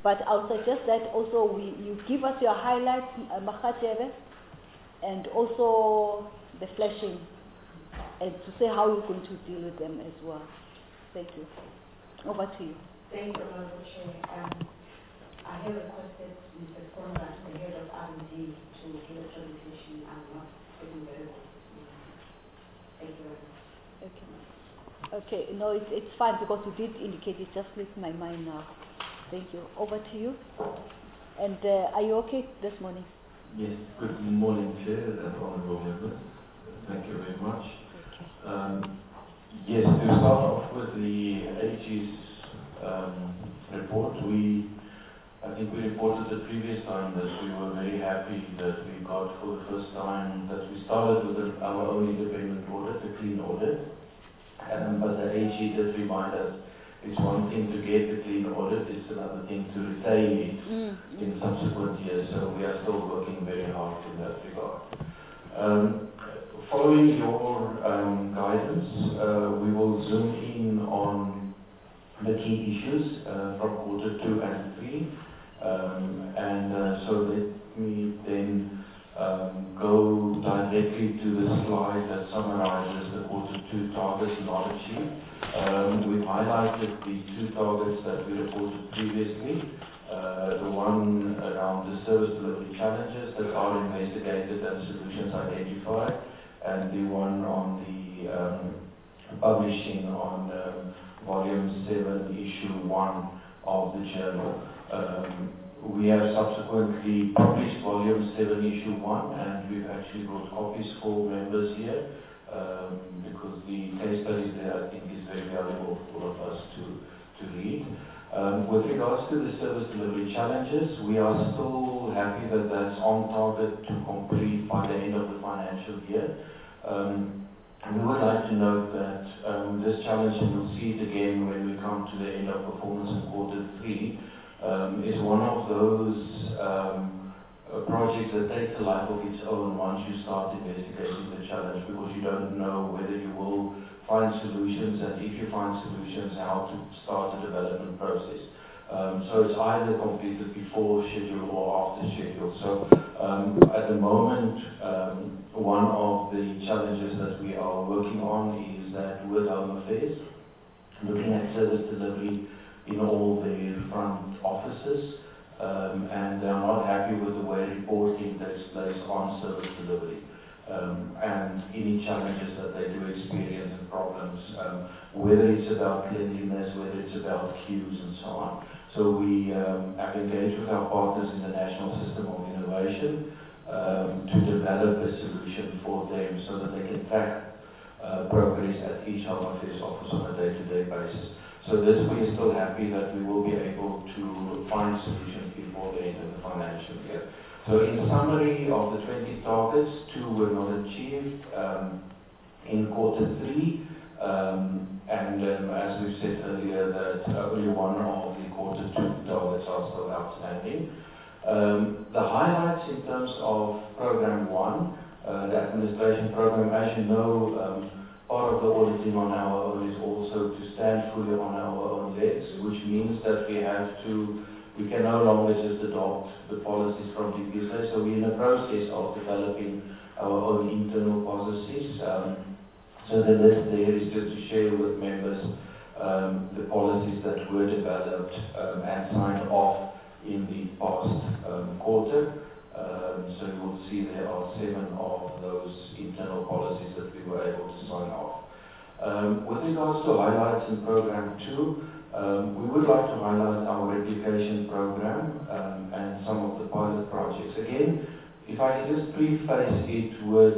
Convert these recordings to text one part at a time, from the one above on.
But I'll suggest that also you give us your highlights, Makhatjebe, and also the flashing, and to say how you're going to deal with them as well. Thank you. Over to you. Thank you, Honorable Chair. I have requested Mr. Conrad, the head of R&D, to give a presentation. I'm not feeling very well. Thank you very much. Okay. Okay, no, it's fine because you did indicate it, just slipped my mind now. Thank you. Over to you. And are you okay this morning? Yes, good morning, Chair and Honourable Members. Thank you very much. Okay. Yes, to start off with the AG's report, I think we reported the previous time that we were very happy that we got for the first time that we started with our own independent audit, a clean audit. But the AG did remind us it's one thing to get the clean audit, it's another thing to retain it in subsequent years. So we are still working very hard in that regard. Following your guidance, we will zoom in on the key issues from quarter 2 and 3. So let me then go directly to the slide that summarizes the quarter 2 targets not achieved. We've highlighted the 2 targets that we reported previously. The one around the service delivery challenges that are investigated and solutions identified, and the one on the publishing on volume 7, issue 1 of the journal. We have subsequently published volume 7, issue 1, and we've actually brought copies for members here because the case studies there I think is very valuable for all of us to read. With regards to the service delivery challenges, we are still happy that that's on target to complete by the end of the financial year. We would like to note that this challenge, and we'll see it again when we come to the end of performance in quarter 3, is one of those projects that takes a life of its own once you start investigating the challenge, because you don't know whether you will find solutions, and if you find solutions, how to start the development process. So it's either completed before schedule or after schedule. So at the moment, one of the challenges that we are working on is that with Home Affairs, looking at service delivery in all the front offices, and they are not happy with the way reporting takes place on service delivery, and any challenges that they do experience and problems, whether it's about cleanliness, whether it's about queues and so on. So we have engaged with our partners in the National System of Innovation to develop a solution for them so that they can track progress at each Home Affairs office on a day-to-day basis. So this, we are still happy that we will be able to find solutions before the end of the financial year. So in summary, of the 20 targets, 2 were not achieved in quarter 3, and as we've said earlier, that only one of the quarter 2 targets are still outstanding. The highlights in terms of program 1, the administration program, as you know, part of the auditing on our own is also to stand fully on our own legs, which means that we can no longer just adopt the policies from DPSA. So we're in the process of developing our own internal policies. So the list there is just to share with members the policies that were developed and signed off in the past quarter. So you will see there are 7 of those internal policies that we were able to sign off. With regards to highlights in program 2, we would like to highlight our replication program and some of the pilot projects. Again, if I can just preface it with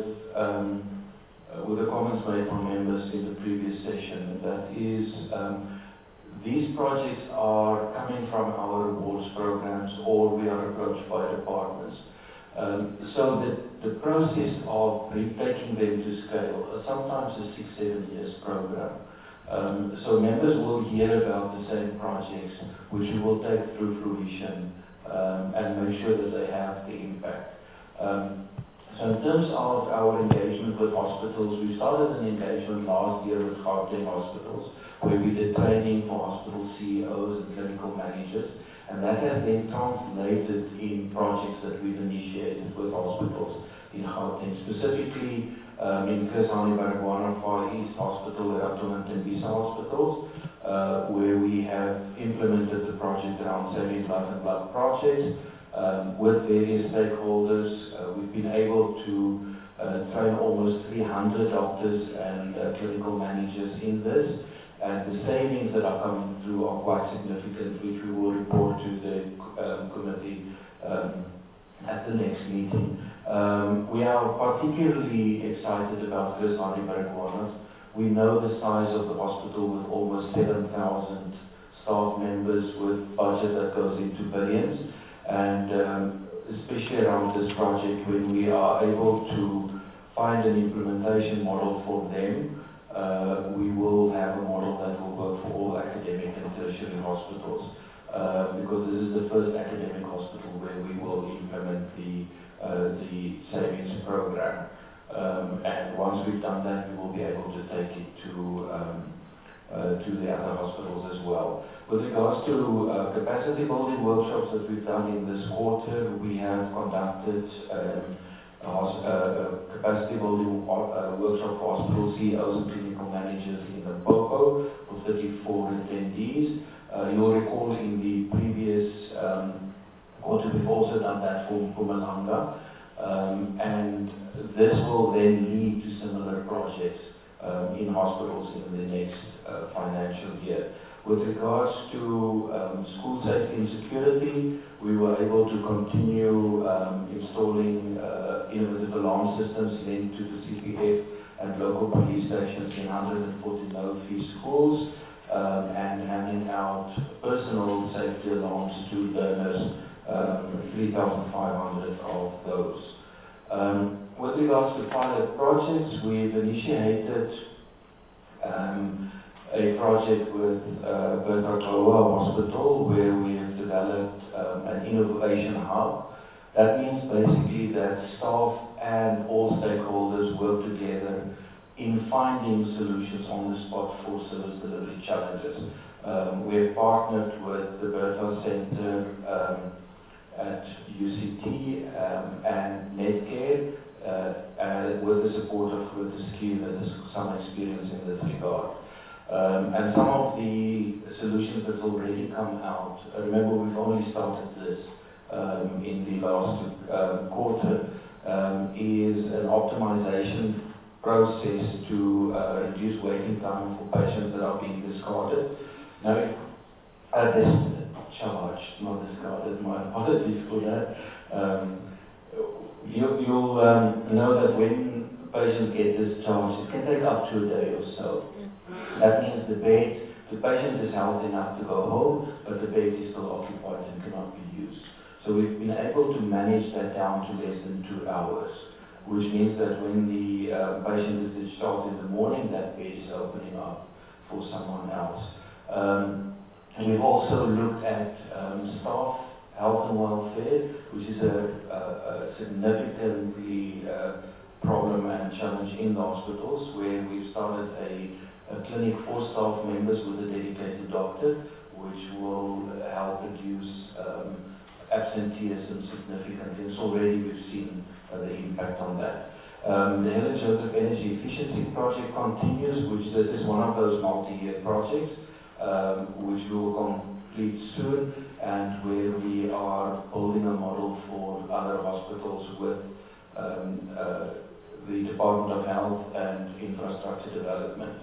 the comments made from members in the previous session, that is, these projects are coming from our awards programs, or we are approached by departments. So the process of taking them to scale, sometimes a 6-7 years program. So members will hear about the same projects, which we will take through fruition and make sure that they have the impact. So in terms of our engagement with hospitals, we started an engagement last year with Gauteng hospitals, where we did training for hospital CEOs and clinical managers, and that has then translated in projects that we've initiated with hospitals in Gauteng, specifically in Chris Hani Baragwanath Far East Hospital, Ratum and Tembisa hospitals, where we have implemented the project around Saving Life and Blood projects with various stakeholders. We've been able to train almost 300 doctors and clinical managers in this, and the savings that are coming through are quite significant, which we will report to the committee at the next meeting. We are particularly excited about Chris Hani Baragwanath. We know the size of the hospital with almost 7,000 staff members with budget that goes into billions, and especially around this project, when we are able to find an implementation model for them, we will have a model that will work for all academic and tertiary hospitals, because this is the first academic hospital where we will implement the savings program. And once we've done that, we will be able to take it to the other hospitals as well. With regards to capacity building workshops that we've done in this quarter, we have conducted a capacity building workshop for hospital CEOs and clinical managers in Limpopo for 34 attendees. You'll recall in the previous quarter we've also done that for Mpumalanga, and this will then lead to similar projects in hospitals in the next financial year. With regards to school safety and security, we were able to continue installing innovative alarm systems linked to the CPF and local police stations in 140 no-fee schools, and handing out personal safety alarms to learners, 3,500 of those. With regards to pilot projects, we've initiated a project with Bertha Hospital, where we have developed an innovation hub. That means basically that staff and all stakeholders work together in finding solutions on the spot for service delivery challenges. We have partnered with the Bertha Center at UCT and Netcare with the support of Fortescue, that has some experience in this regard. And some of the solutions that's already come out, remember we've only started this in the last quarter, is an optimization process to reduce waiting time for patients that are being discarded. Now, discharged, not discarded, my apologies for that. You'll know that when patients get discharged, it can take up to a day or so. That means the patient is healthy enough to go home, but the bed is still occupied and cannot be used. So we've been able to manage that down to less than 2 hours, which means that when the patient is discharged in the morning, that bed is opening up for someone else. And we've also looked at staff health and welfare, which is a significantly problem and challenge in the hospitals, where we've started a clinic for staff members with a dedicated doctor, which will help reduce absenteeism significantly. So already we've seen the impact on that. The Helen Joseph Energy Efficiency Project continues, which this is one of those multi-year projects, which we will complete soon, and where we are building a model for other hospitals with the Department of Health and Infrastructure Development.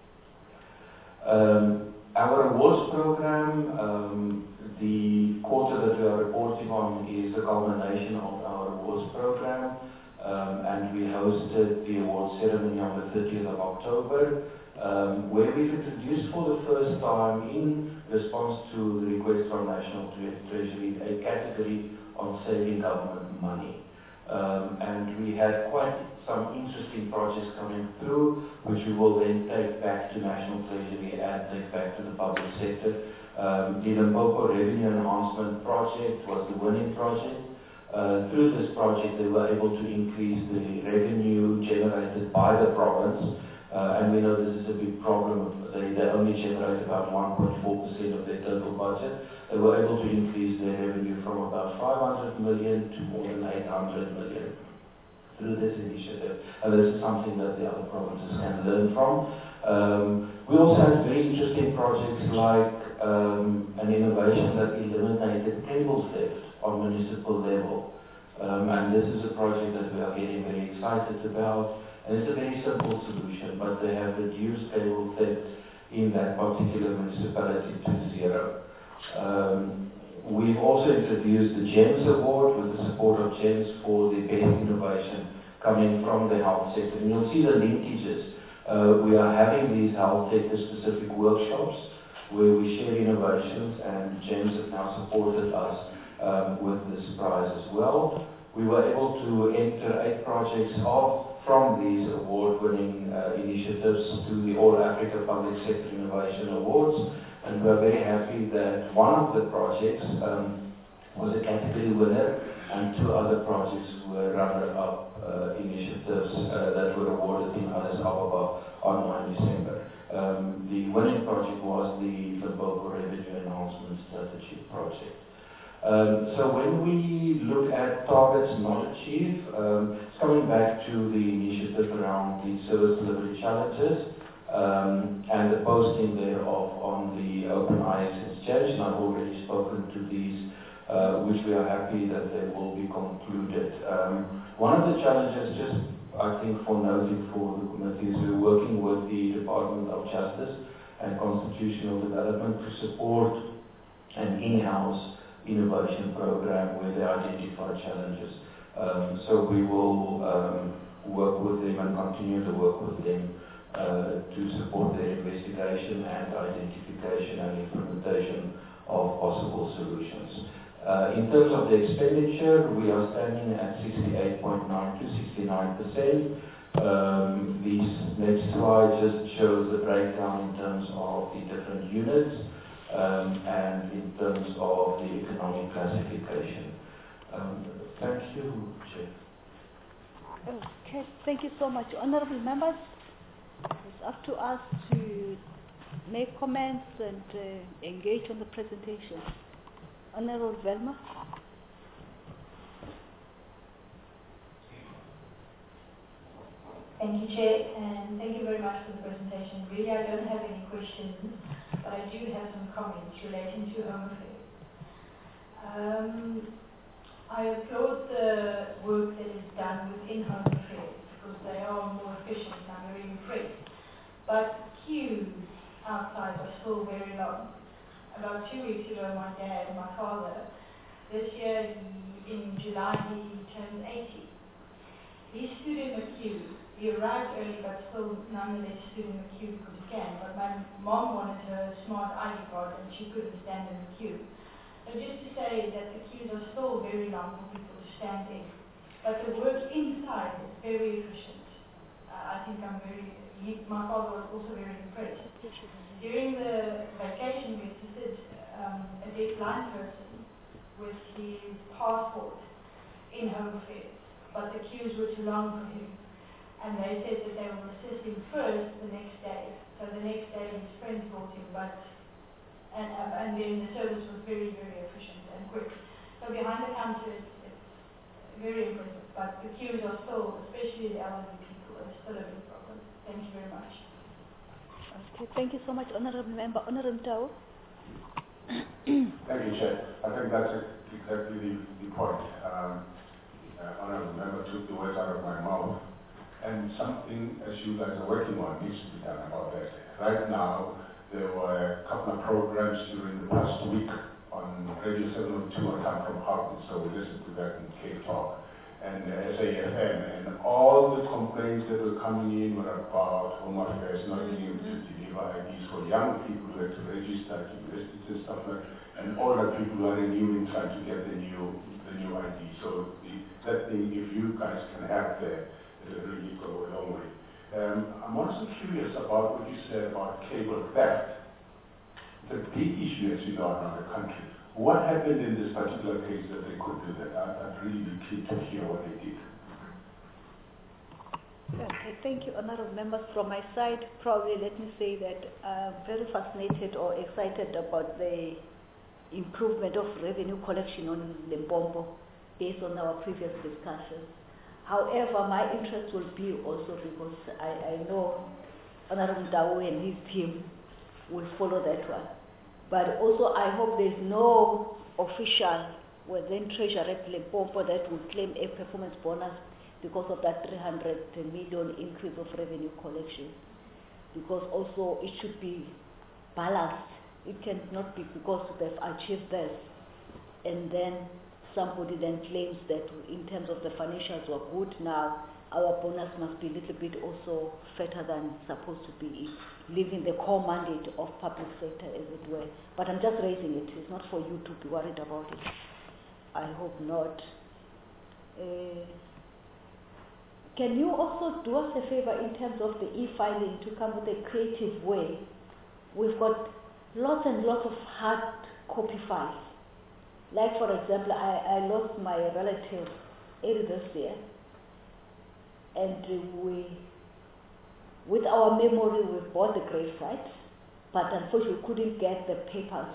Our awards program, the quarter that we are reporting on is the culmination of our awards program, and we hosted the awards ceremony on the 30th of October, where we've introduced for the first time, in response to the request from National Treasury, a category on saving government money. And we had quite some interesting projects coming through, which we will then take back to National Treasury and take back to the public sector. The Limpopo Revenue Enhancement Project was the winning project. Through this project, they were able to increase the revenue generated by the province, and we know this is a big problem. They only generate about 1.4% of their total budget. They were able to increase their revenue from about 500 million to more than 800 million through this initiative. And this is something that the other provinces can learn from. We also had very interesting projects like an innovation that eliminated cable theft on municipal level. And this is a project that we are getting very excited about. And it's a very simple solution, but they have reduced cable theft in that particular municipality to zero. We've also introduced the GEMS Award with the support of GEMS for the best innovation coming from the health sector. And you'll see the linkages. We are having these health sector-specific workshops where we share innovations, and GEMS have now supported us with this prize as well. We were able to enter 8 projects from these award-winning initiatives to the All Africa Public Sector Innovation Awards, and we're very happy that one of the projects was a category winner, and 2 other projects were runner-up initiatives that were awarded in Addis Ababa on 9 December. The winning project was the Limpopo Revenue Enhancement Strategy project. So when we look at targets not achieved, it's coming back to the initiative around the service delivery challenges and the posting thereof on the Open IX Exchange. And I've already spoken to these, which we are happy that they will be concluded. One of the challenges, just I think for noting for the committee, is we're working with the Department of Justice and Constitutional Development to support an in-house innovation program where they identify challenges. So we will work with them and continue to work with them to support their investigation and identification and implementation of possible solutions. In terms of the expenditure, we are standing at 68.9 to 69%. This next slide just shows the breakdown in terms of the different units and in terms of the economic classification. Thank you, Chair. Okay, thank you so much. Honorable members, it's up to us to make comments and engage on the presentation. Honorable Velma. Thank you, Chair, and thank you very much for the presentation. Really, I don't have any questions, but I do have some comments relating to Home Affairs. I applaud the work that is done within Home Affairs because they are more efficient and I'm very impressed. But queues outside are still very long. About 2 weeks ago, my father, this year in July he turned 80. He stood in the queue. He arrived early, but still nonetheless stood in the queue because he can. But my mom wanted her smart ID card and she couldn't stand in the queue. So just to say that the queues are still very long for people to stand in. But the work inside is very efficient. I think my father was also very impressed. During the vacation, we visited a deaf-blind person with his passport in Home Affairs, but the queues were too long for him. And they said that they will assist him first the next day. So the next day his friends brought him, and then the service was very, very efficient and quick. So behind the counter it's very impressive, but the queues are still, especially the elderly people, are still a big problem. Thank you very much. Okay, thank you so much, Honorable Member. Honorable Tao. Thank you, Chair. I think that's exactly the point. Honorable Member took the words out of my mouth. And something, as you guys are working on, needs to be done about that. Right now, there were a couple of programs during the past week on Radio 702. I come from Harvard, so we listened to that in Cape Talk and SAFM. And all the complaints that were coming in were about Home Affairs not being able to deliver IDs for young people who had to register, universities and stuff like that, and older people who are renewing, trying to get the new ID. So that thing, if you guys can have that, it'll really go a long way. I'm also curious about what you said about cable theft. It's a big issue, as you know, around the country. What happened in this particular case that they could do that? I'd really be keen to hear what they did. Okay, thank you, honorable members. From my side, probably let me say that I'm very fascinated or excited about the improvement of revenue collection on Limpopo based on our previous discussions. However, my interest will be also because I know Honorable Ndau and his team will follow that one. But also I hope there's no official within Treasury at Limpopo that will claim a performance bonus because of that 300 million increase of revenue collection. Because also it should be balanced. It cannot be because they've achieved this and then somebody then claims that in terms of the financials were good now, our bonus must be a little bit also fatter than supposed to be, leaving the core mandate of public sector as it were. But I'm just raising it. It's not for you to be worried about it. I hope not. Can you also do us a favor in terms of the e-filing to come with a creative way? We've got lots and lots of hard copy files. Like for example, I lost my relative early this year, and with our memory we bought the gravesite, but unfortunately we couldn't get the papers.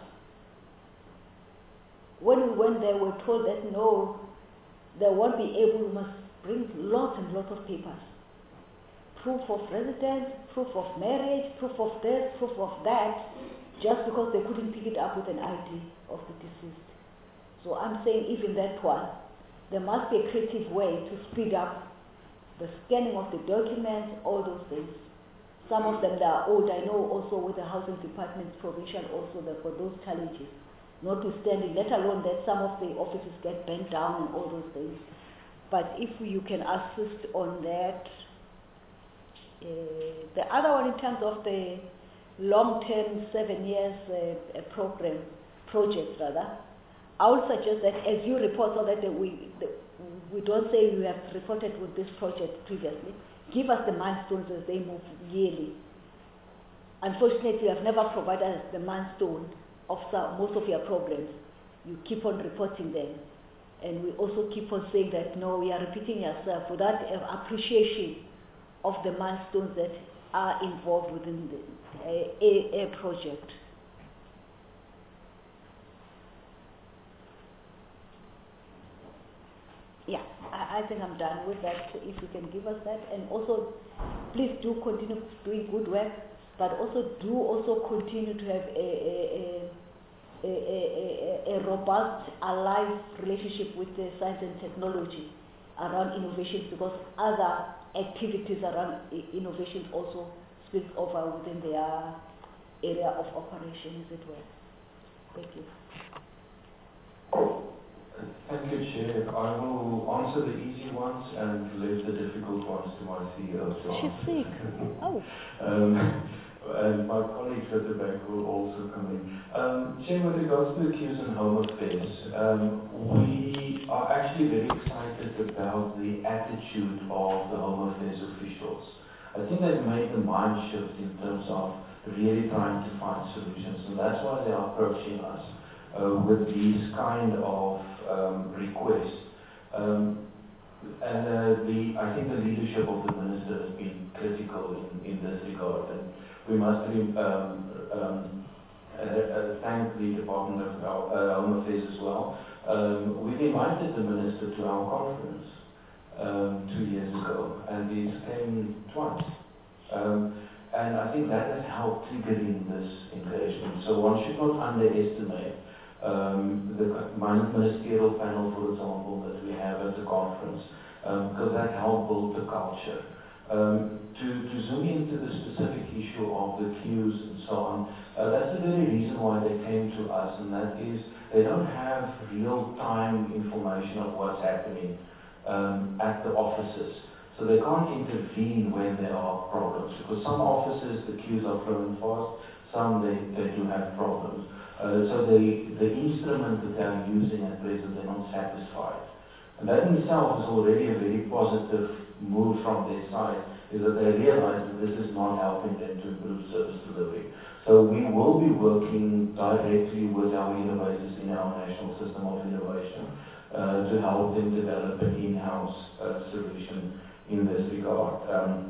When we went there we were told that no, they won't be able, we must bring lots and lots of papers. Proof of residence, proof of marriage, proof of this, proof of that, just because they couldn't pick it up with an ID of the deceased. So I'm saying even that one, there must be a creative way to speed up the scanning of the documents, all those things. Some of them that are old, I know also with the housing department provincial also there for those challenges. Notwithstanding, let alone that some of the offices get bent down and all those things. But if you can assist on that. The other one in terms of the long-term 7 years project rather, I would suggest that as you report so that we don't say you have reported with this project previously, give us the milestones as they move yearly. Unfortunately, you have never provided us the milestone of most of your programs. You keep on reporting them. And we also keep on saying that, no, we are repeating yourself without appreciation of the milestones that are involved within a project. Yeah, I think I'm done with that. If you can give us that, and also please do continue doing good work, but also do also continue to have a robust, alive relationship with the science and technology around innovations, because other activities around innovations also spill over within their area of operation, as it were. Thank you. Thank you, Chair. I will answer the easy ones and leave the difficult ones to my CEO. She's sick. Oh. And my colleagues at the bank will also come in. Chair, with regards to the queues and Home Affairs, we are actually very excited about the attitude of the Home Affairs officials. I think they've made the mind shift in terms of really trying to find solutions, and that's why they are approaching us with these kind of requests. I think the leadership of the Minister has been critical in this regard, and we must thank the Department of Home Affairs as well. We've invited the Minister to our conference 2 years ago, and he came twice. And I think that has helped triggering this engagement. So one should not underestimate the ministerial panel, for example, that we have at the conference, because that helped build the culture. To zoom into the specific issue of the queues and so on, that's the very reason why they came to us, and that is they don't have real-time information of what's happening at the offices. So they can't intervene when there are problems, because some offices the queues are flowing fast, some they do have problems. So the instrument that they are using at present, they're not satisfied. And that in itself is already a very positive move from their side, is that they realize that this is not helping them to improve service delivery. So we will will be working directly with our innovators in our National System of Innovation to help them develop an in-house solution in this regard.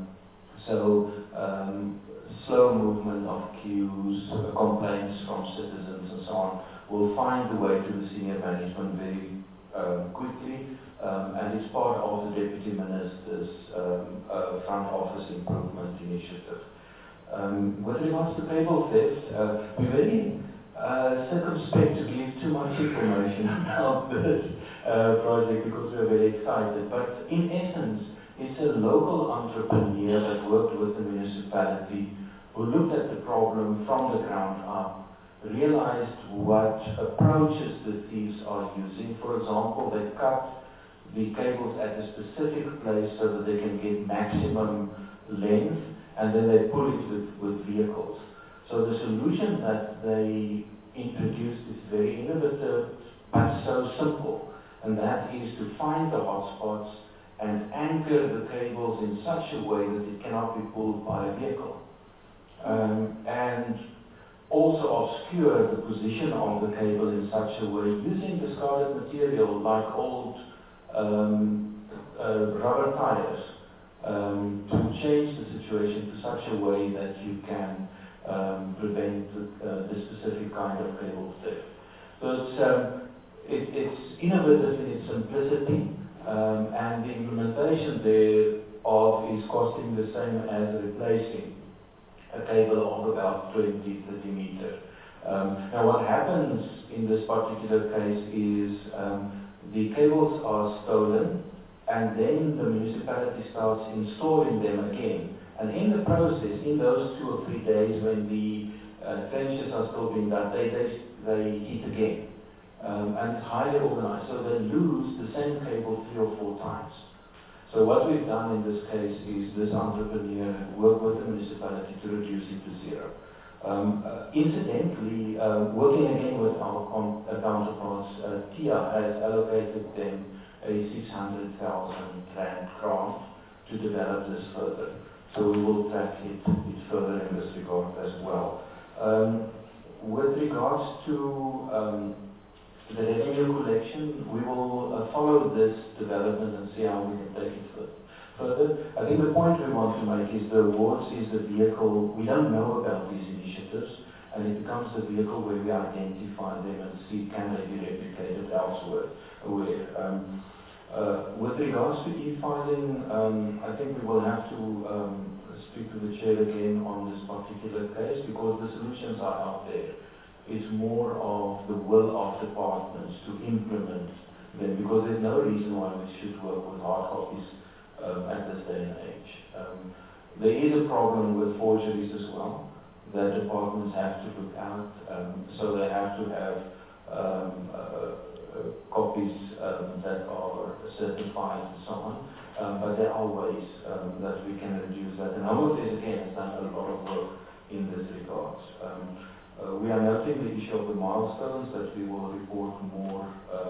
Slow movement of queues, complaints from citizens and so on will find the way to the senior management very quickly, and it's part of the Deputy Minister's front office improvement initiative. With regards to cable theft, we're very circumspect to give too much information about this project because we're very excited. But in essence, it's a local entrepreneur that worked with the municipality who looked at the problem from the ground up, realized what approaches the thieves are using. For example, they cut the cables at a specific place so that they can get maximum length, and then they pull it with vehicles. So the solution that they introduced is very innovative, but so simple, and that is to find the hotspots and anchor the cables in such a way that it cannot be pulled by a vehicle. And also obscure the position of the cable in such a way, using discarded material like old rubber tires, to change the situation to such a way that you can prevent the specific kind of cable theft. So it's innovative in its simplicity, and the implementation thereof is costing the same as replacing a cable of about 20-30 meters. Now what happens in this particular case is the cables are stolen, and then the municipality starts installing them again. And in the process, in those 2 or 3 days when the trenches are still being done, they hit again. And it's highly organized, so they lose the same cable 3 or 4 times. So what we've done in this case is this entrepreneur worked with the municipality to reduce it to 0. Incidentally, working again with our counterparts, TIA has allocated them a 600,000 rand grant to develop this further. So we will track it further in this regard as well. With regards to the revenue collection, we will follow this development and see how we can take it further. I think the point we want to make is the awards is the vehicle. We don't know about these initiatives, and it becomes the vehicle where we identify them and see can they be replicated elsewhere. With regards to e-filing, I think we will have to speak to the chair again on this particular case because the solutions are out there. It's more of the will of departments to implement them because there's no reason why we should work with hard copies at this day and age. There is a problem with forgeries as well that departments have to look at, so they have to have copies that are certified and so on, but there are ways that we can reduce that. And Home Affairs again has done a lot of work in this regard. We are noting the issue of the milestones that we will report more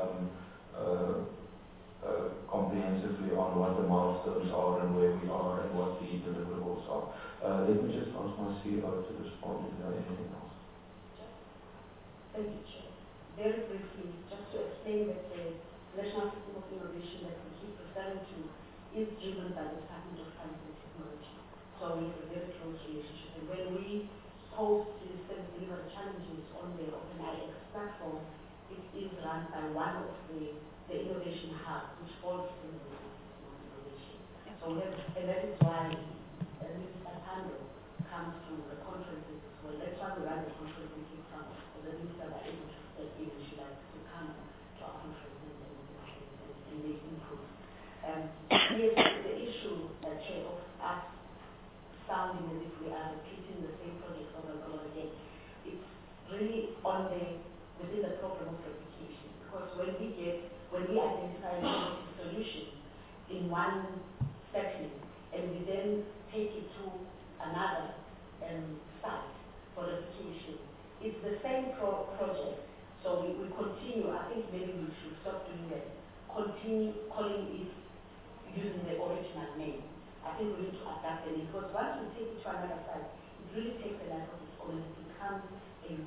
comprehensively on what the milestones are and where we are and what the deliverables are. Let me just ask my CEO to respond. Is there anything else? Thank you, Chair. Very briefly, just to explain that the National System of Innovation that we keep referring to is driven by the Department of Science and Technology. So we have a very close relationship. And when we post the service delivery challenges on the OpenIX platform, it is run by one of the innovation hubs, which falls in the System of Innovation. So and that is why Mrs. Atando comes to the conferences as well. That's why we run the conference in Cape Town, because the ministers are able to step in and she likes to come to our conferences and make input. Yes, the issue that Chair of us sounding as if we are repeating the same project over and over again, it's really within the problem of replication. Because when we identify a solution in one setting and we then take it to another site for replication, it's the same project. So we continue. I think maybe we should stop doing that. Continue calling it using the original name. I think we need to adapt it because once we take it to another site, it really takes a life of its own and it becomes a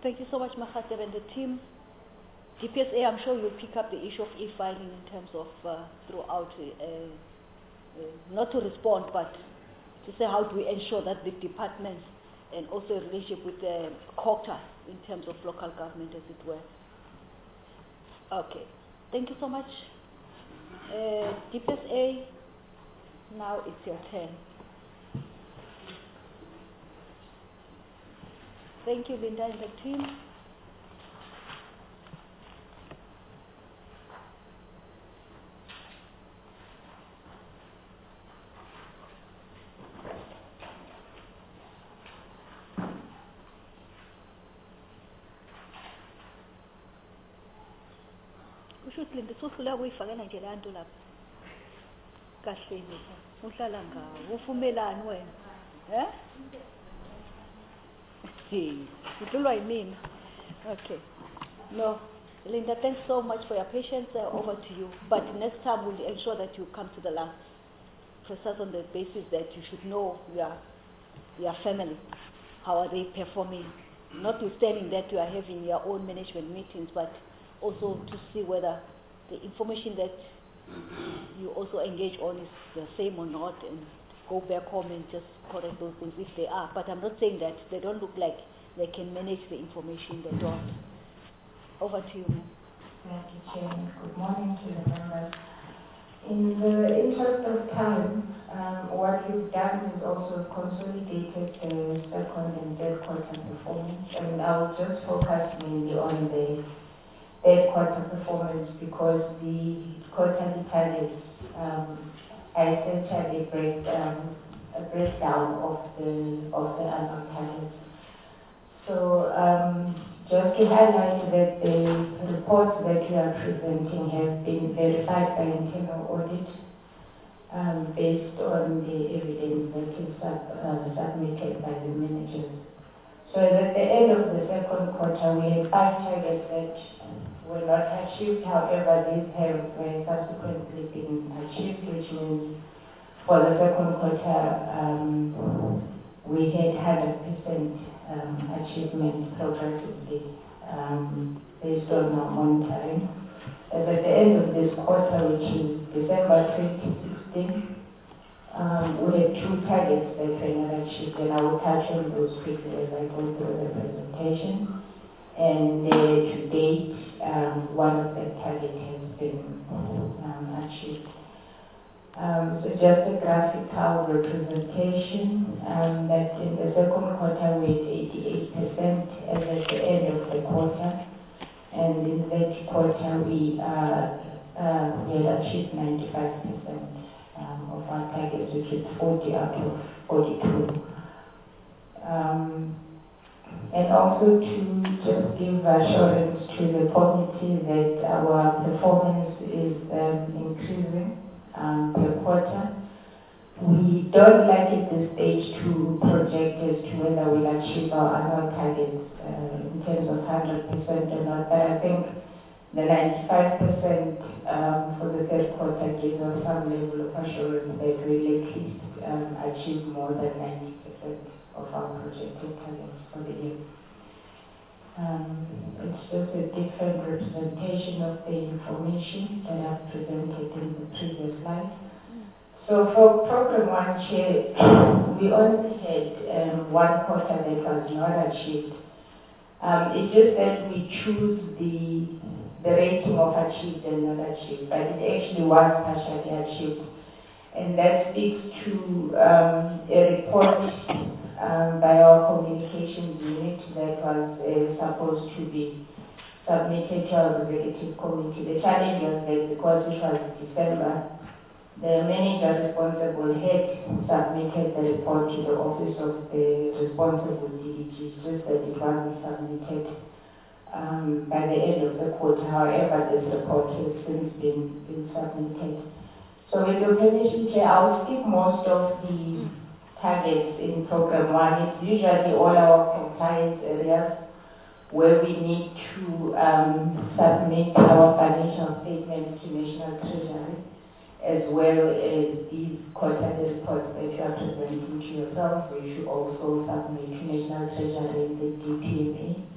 Thank you so much, Makhateb and the team. DPSA, I'm sure you'll pick up the issue of e-filing in terms of throughout, not to respond, but to say how do we ensure that the departments and also a relationship with the COGTA in terms of local government, as it were. Okay, thank you so much. DPSA, now it's your turn. Thank you, Linda and the team. Kusho ukuthi Linda usufuna ukuyifakela nje la nto lapha. Kahle nje. Uhlala ngawo. Uvumelani wena? Eh? Udlulwa yimina. Okay. No. Linda, thanks so much for your patience. Over to you. But next time we'll ensure that you come to the last process on the basis that you should know your family. How are they performing? Notwithstanding that you are having your own management meetings, but also to see whether the information that you also engage on is the same or not, and go back home and just correct those things if they are. But I'm not saying that they don't look like they can manage the information, they don't. Over to you, ma'am. Thank you, Chair. Good morning to the members. In the interest of time, what you've done is also consolidated the second and third quarter performance, and I will just focus mainly on the third quarter performance because the quarterly targets essentially break a breakdown of the annual targets. So just to highlight that the reports that we are presenting have been verified by internal audit based on the evidence that is submitted by the managers. So at the end of the second quarter, we had 5 targets that were not achieved. However, these have subsequently been achieved, which means for the second quarter, we had 100% achievement progressively based on our monitoring. As at the end of this quarter, which is December 2016, we had 2 targets that were not achieved, and I will touch on those quickly as I go through the presentation. And to date, one of the targets has been achieved. So just a graphical representation that in the second quarter we had 88% as at the end of the quarter, and in that quarter we had achieved 95% of our targets, which is 40 out of 42. And also to just give assurance to the committee that our performance is increasing per quarter. We don't like at this stage to project as to whether we'll achieve our annual targets in terms of 100% or not, but I think the 95% for the third quarter gives us some level of assurance that we'll at least achieve more than 90% of our projected targets for the year. It's just a different representation of the information that I've presented in the previous slide. So for Program 1, Chair, we only had 1 quarter that was not achieved. It's just that we choose the rating of achieved and not achieved, but it actually was partially achieved. And that speaks to a report by our communications unit that was supposed to be submitted to our executive committee. The challenge was that because it was December, the manager responsible had submitted the report to the office of the responsible DDG, just that it wasn't submitted by the end of the quarter. However, this report has since been submitted. So with your permission, Chair, I'll skip most of the targets in Program 1. It's usually all our compliance areas where we need to submit our financial statements to National Treasury, as well as these quarterly reports that you are presenting to yourself. We should also submit to National Treasury and the DPMA.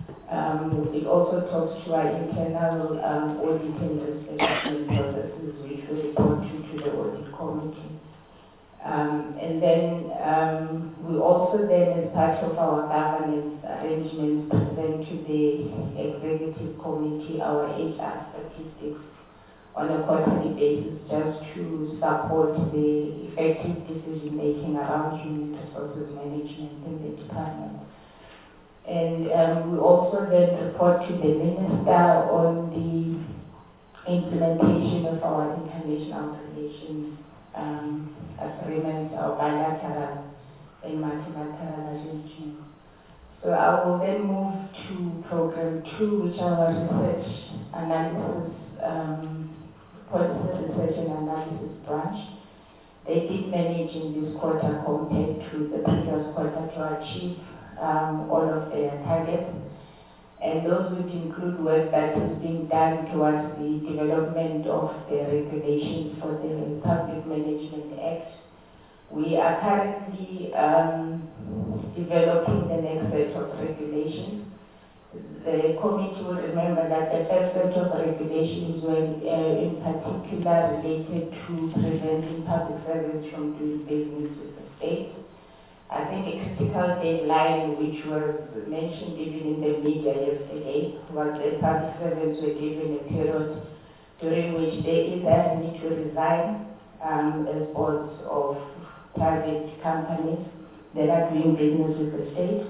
It also talks to our internal audit and risk assessment processes, which we report to the audit committee. And then we also then, as part of our governance arrangements, present to the executive committee our HR statistics on a quarterly basis, just to support the effective decision making around human resources management in the department. And we also then report to the minister on the implementation of our international relations agreements, our bilateral and multilateral arrangements. So I will then move to program 2, which is our research analysis, policy research and analysis branch. They did manage in this quarter compared to the previous quarter to achieve all of their targets, and those would include work that is being done towards the development of the regulations for the Public Management Act. We are currently developing the next set of regulations. The committee will remember that the first set of regulations were in particular related to preventing public servants from doing business with the state. I think a critical deadline, which was mentioned even in the media yesterday, was that public servants were given a period during which they either need to resign as boards of private companies that are doing business with the state,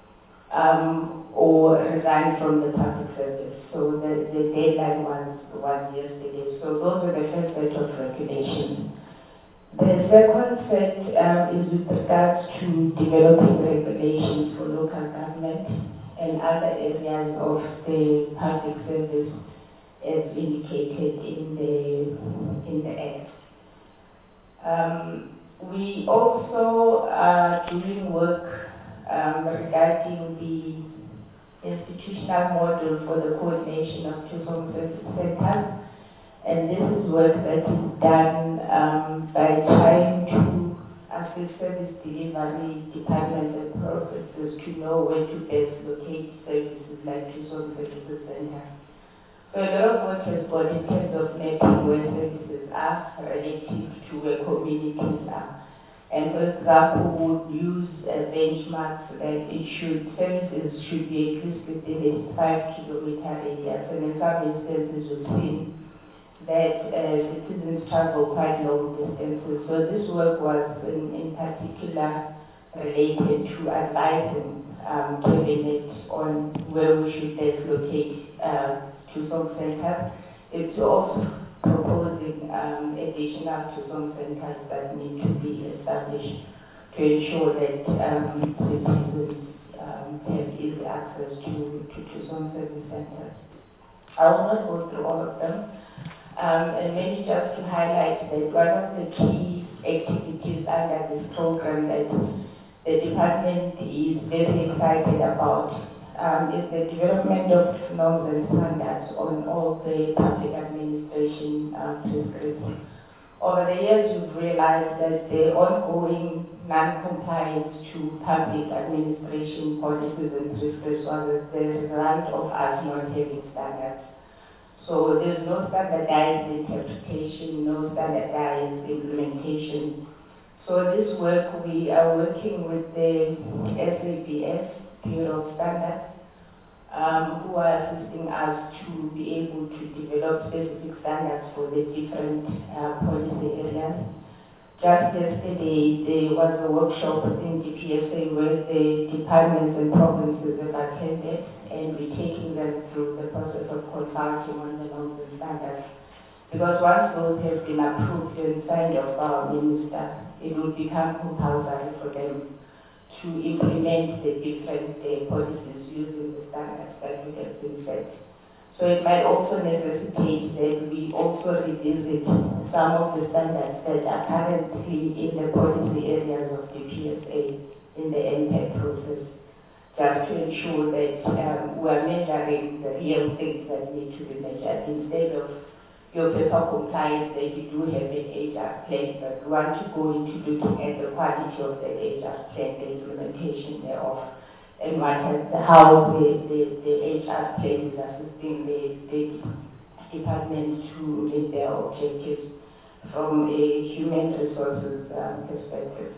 or resign from the public service. So the deadline was yesterday. So those are the first set of regulations. The second set is with regards to developing regulations for local government and other areas of the public service as indicated in the Act. We also are doing work regarding the institutional model for the coordination of two-home service centers. And this is work that is done by trying to assist service delivery departments and processes to know where to best locate services like two-home services centers. So a lot of work has gone in terms of mapping where services are relative to where communities are. And for example, we would use benchmarks that services should be at least within a 5-kilometer radius. And in some instances, we've seen that citizens travel quite long distances. So this work was in particular related to advising Cabinet on where we should best locate two-home centers. It's also proposing additional two-home centers that need to be established to ensure that citizens have easy access to two-home service centers. I will not go through all of them. And maybe just to highlight that one of the key activities under this program that the department is very excited about is the development of norms and standards on all the public administration prescripts. Over the years, we've realized that the ongoing non-compliance to public administration policies and prescripts was the result of us not having standards. So there's no standardized interpretation, no standardized implementation. So this work, we are working with the SABS, Bureau of Standards, who are assisting us to be able to develop specific standards for the different policy areas. Just yesterday, there was a workshop in DPSA where the departments and provinces have attended, and we're taking them through the process of consulting on the norms and standards. Because once those have been approved and signed off by our minister, it will become compulsory for them to implement the different policies using the standards that we have been set. So it might also necessitate that we also revisit some of the standards that are currently in the policy areas of the PSA in the NPAC process, just to ensure that we are measuring the real things that need to be measured instead of your paper compliance that you do have an HR plan, but we want to go into looking at the quality of the HR plan, the implementation thereof, and how the HR plan is assisting the department to meet their objectives from a human resources perspective.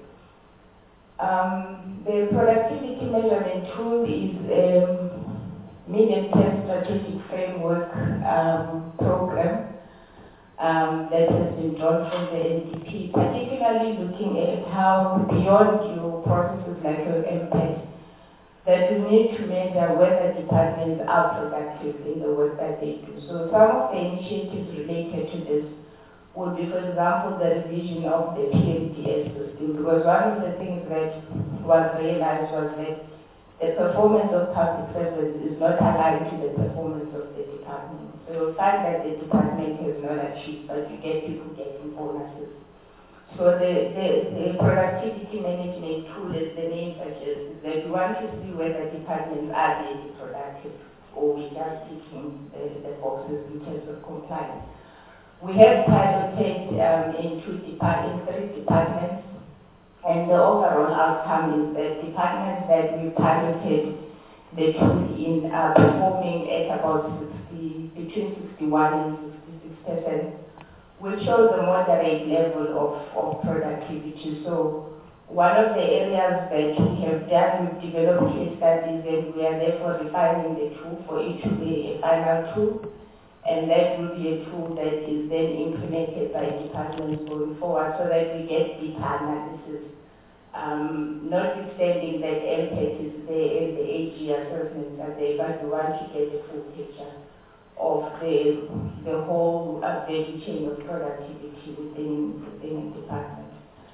The productivity measurement tool is a medium-term strategic framework program that has been drawn from the NDP, particularly looking at how beyond your processes like your MPET, that you need to measure whether departments are productive in the work that they do. So some of the initiatives related to this would be, for example, the revision of the PMDS system, because one of the things that was realized was that the performance of public service is not aligned to the performance of the department. So you'll find that the department has not achieved, but you get people getting bonuses. So the productivity management tool, as the name suggests, is that you want to see whether departments are really productive or we're just ticking the boxes in terms of compliance. We have piloted in 3 departments, and the overall outcome is that departments that we piloted the tool in are performing at about between 61 and 66%, which shows a moderate level of productivity. So one of the areas that we have done, we've developed case studies, and we are therefore refining the tool for it to be a final tool. And that will be a tool that is then implemented by departments going forward so that we get deeper analysis. Notwithstanding that MPET is there and the AG assessments are there, but we want to get a full picture of the whole value chain of productivity within a department.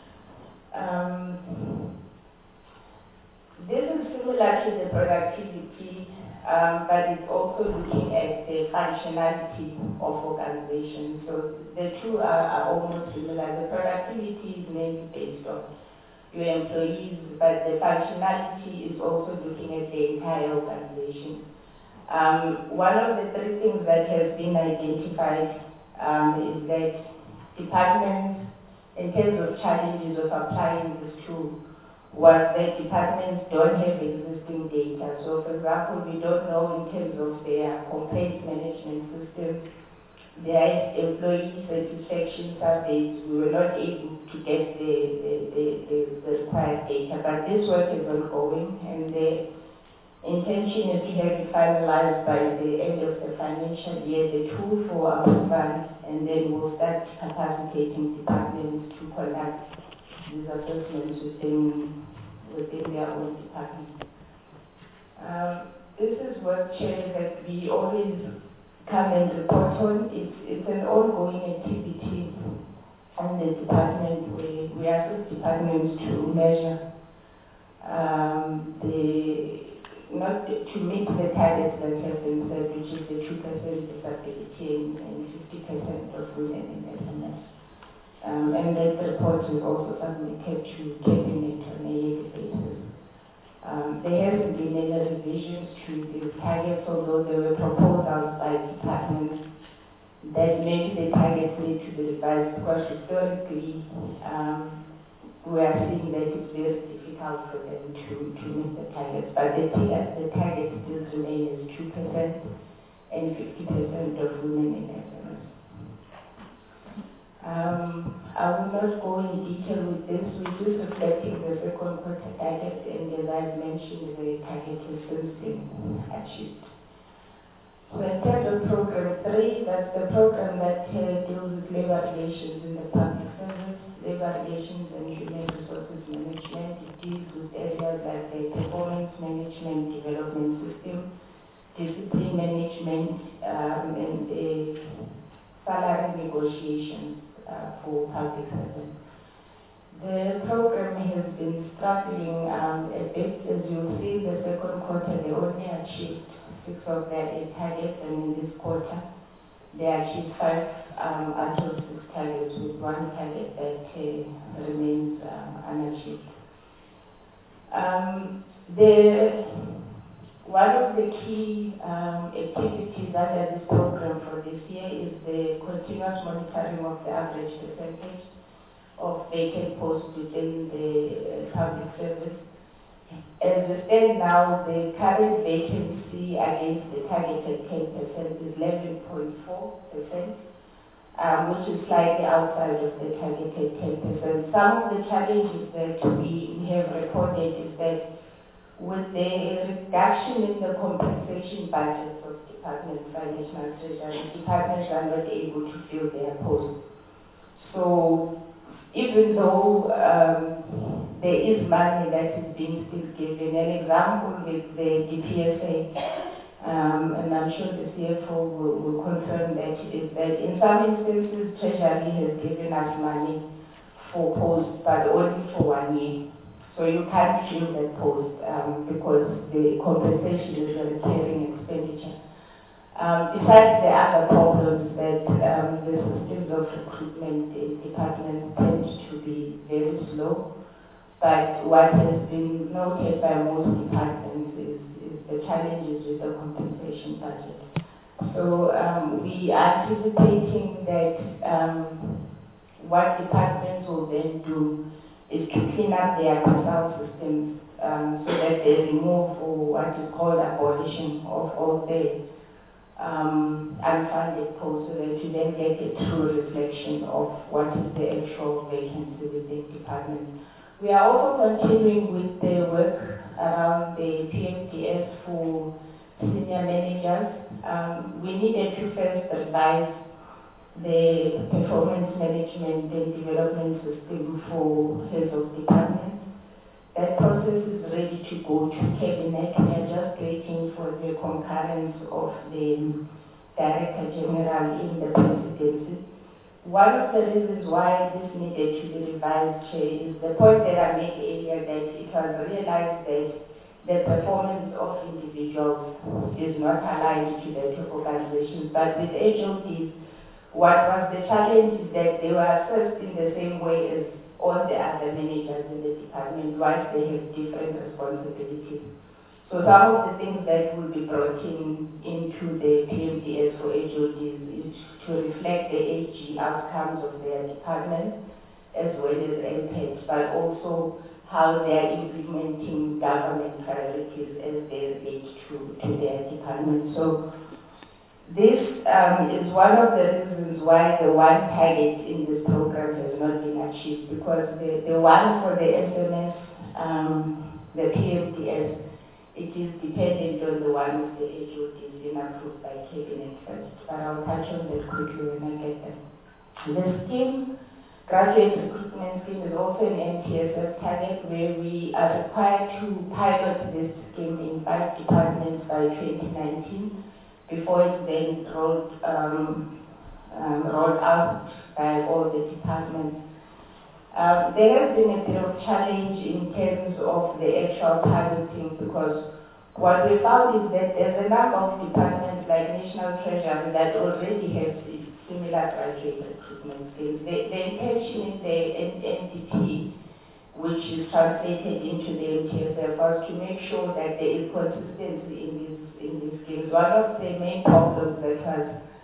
This is similar to the productivity, but it's also looking at the functionality of organizations. So the two are almost similar. The productivity is mainly based on your employees, but the functionality is also looking at the entire organization. One of the 3 things that has been identified is that departments, in terms of challenges of applying this tool, was that departments don't have existing data. So, for example, we don't know in terms of their complaint management system, their employee satisfaction surveys. We were not able to get the required data, but this work is ongoing, and the intention is to have it finalized by the end of the financial year, the tool for approval, and then we'll start capacitating departments to conduct these assessments within their own department. This is work, Chair, that we always come and report on. It's an ongoing activity in the department where we assist departments to measure not to meet the targets that have been set, which is the 2% disability and 50% of women in SMS. And that report is also submitted to Cabinet on a yearly basis. There hasn't been any revisions to the targets, although there were proposals by departments that maybe the targets need to be revised, because historically we are seeing that it's very difficult for them to meet the targets. But the target still remain as 2% and 50% of women in SMS. I will not go in detail with this. We're just reflecting the second quarter target, and as I've mentioned, the target has since been achieved. So in terms of program 3, that's the program that deals with labor relations in the public service, labor relations and human resources management. It deals with areas like the performance management, development system, discipline management, and salary negotiations for public service. The program has been struggling a bit. As you'll see, the second quarter they only achieved 6 of their 8 targets, and in this quarter they achieved 5 out of 6 targets, with 1 target that remains unachieved. One of the key activities under this program for this year is the continuous monitoring of the average percentage of vacant posts within the public service. As we stand now, the current vacancy against the targeted 10% is 11.4%. Which is slightly outside of the targeted 10%. Some of the challenges that we have reported is that with the reduction in the compensation budgets of departments by National Treasury, departments are not able to fill their posts. So even though there is money that is being still given, an example with the DPSA, and I'm sure the CFO will confirm that, is that in some instances, Treasury has given us money for posts, but only for 1 year. So you can't fill that post because the compensation is a recurring expenditure. Besides the other problems that the systems of recruitment in departments tend to be very slow, but what has been noted by most departments is the challenges with the compensation budget. So we are anticipating that what departments will then do is to clean up their personnel systems so that they remove what is called abolition of all the unfunded posts, so that you then get a true reflection of what is the actual vacancy within departments. We are also continuing with the work around the PMDS for senior managers. We needed to first revise the performance management and development system for heads of departments. That process is ready to go to Cabinet. We are just waiting for the concurrence of the Director General in the Presidency. One of the reasons why this needed to be revised, Chair, is the point that I made earlier, that it was realized that the performance of individuals is not aligned to that of organizations. But with HODs, what was the challenge is that they were assessed in the same way as all the other managers in the department, whilst they have different responsibilities. So some of the things that will be brought into the PMDS for HODs is to reflect the HG outcomes of their department as well as LPEDs, but also how they are implementing government priorities as they relate to their department. So this is one of the reasons why the one target in this program has not been achieved, because the one for the SMS, the PMDS, it is dependent on the one of the HODs being approved by Cabinet first. But I'll touch on that quickly when I get there. The scheme, graduate recruitment scheme, is also an MTSF target where we are required to pilot this scheme in 5 departments by 2019 before it's then rolled out by all the departments. There has been a bit of challenge in terms of the actual piloting, because what we found is that there's a number of departments like National Treasury that already have similar graduate recruitment schemes. The intention in the NDT, which is translated into the MTSF, was to make sure that there is consistency in these schemes. One of the main problems that was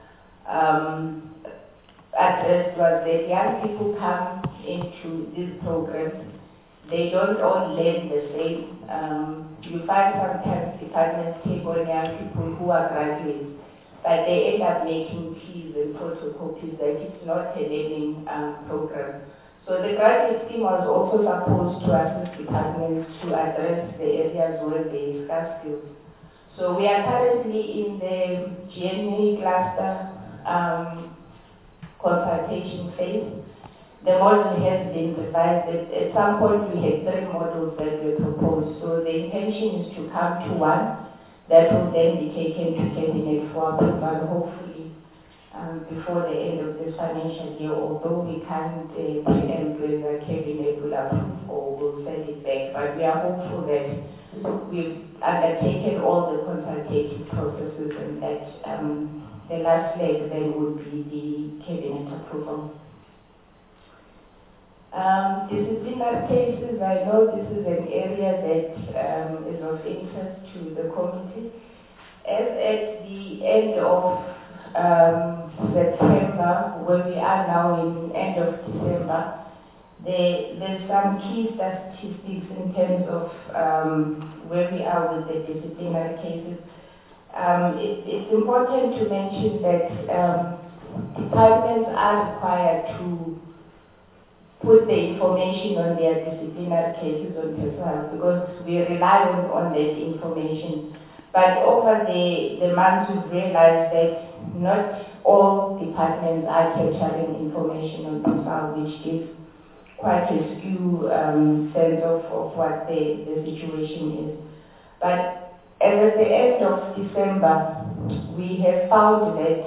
addressed was that young people come into these programs, they don't all learn the same. You find sometimes departments take on young people who are graduates, but they end up making keys and photocopies, that it's not a learning program. So the graduate scheme was also supposed to assist departments to address the areas where they discuss skills. So we are currently in the GNA cluster consultation phase. The model has been revised. At some point we had 3 models that were proposed. So the intention is to come to one that will then be taken to Cabinet for approval, hopefully before the end of this financial year, although we can't preempt whether Cabinet will approve or will send it back. But we are hopeful that we've undertaken all the consultative processes, and that the last leg then would be the Cabinet approval. Disciplinary cases, I know this is an area that is of interest to the committee. As at the end of September, where we are now in end of December, There's some key statistics in terms of where we are with the disciplinary cases. It's important to mention that departments are required to put the information on their disciplinary cases on personnel because we rely on that information. But over the months, we've realized that not all departments are capturing information on personnel, which gives quite a skew sense of what the situation is. But as at the end of December, we have found that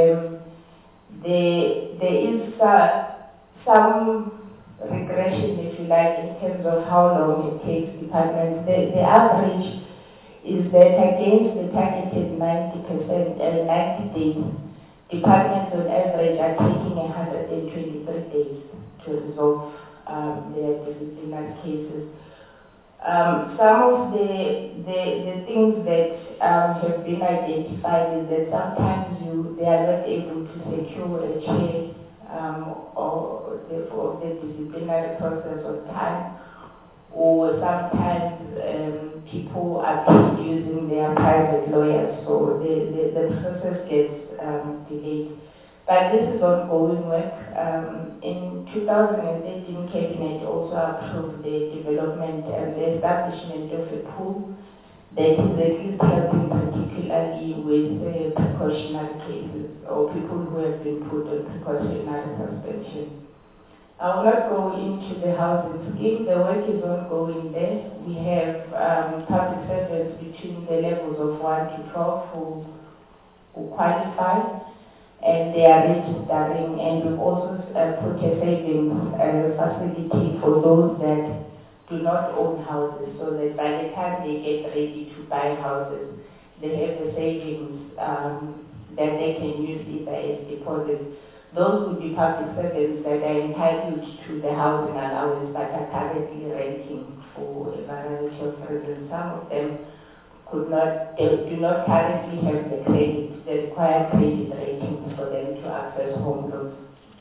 there is some regression, if you like, in terms of how long it takes departments. The average is that against the targeted 90% and 90 days, departments on average are taking 123 days to resolve their disciplinary cases. Some of the things that have been identified is that sometimes they are not able to secure a chair of the disciplinary process on time, or sometimes people are paid using their private lawyers, so the process gets delayed. But this is ongoing work. In 2013, Cabinet also approved the development and the establishment of a pool that is at least helping particularly with precautionary cases or people who have been put on precautionary suspension. I will not go into the housing scheme. The work is ongoing there. We have public servants between the levels of 1 to 12 who qualify, and they are registering, and we've also put a savings facility for those that do not own houses, so that by the time they get ready to buy houses, they have the savings that they can use either as deposits. Those would be public servants that are entitled to the housing allowance but are currently renting for a variety of reasons. Some of them do not currently have the required credit ratings for them to access home loans.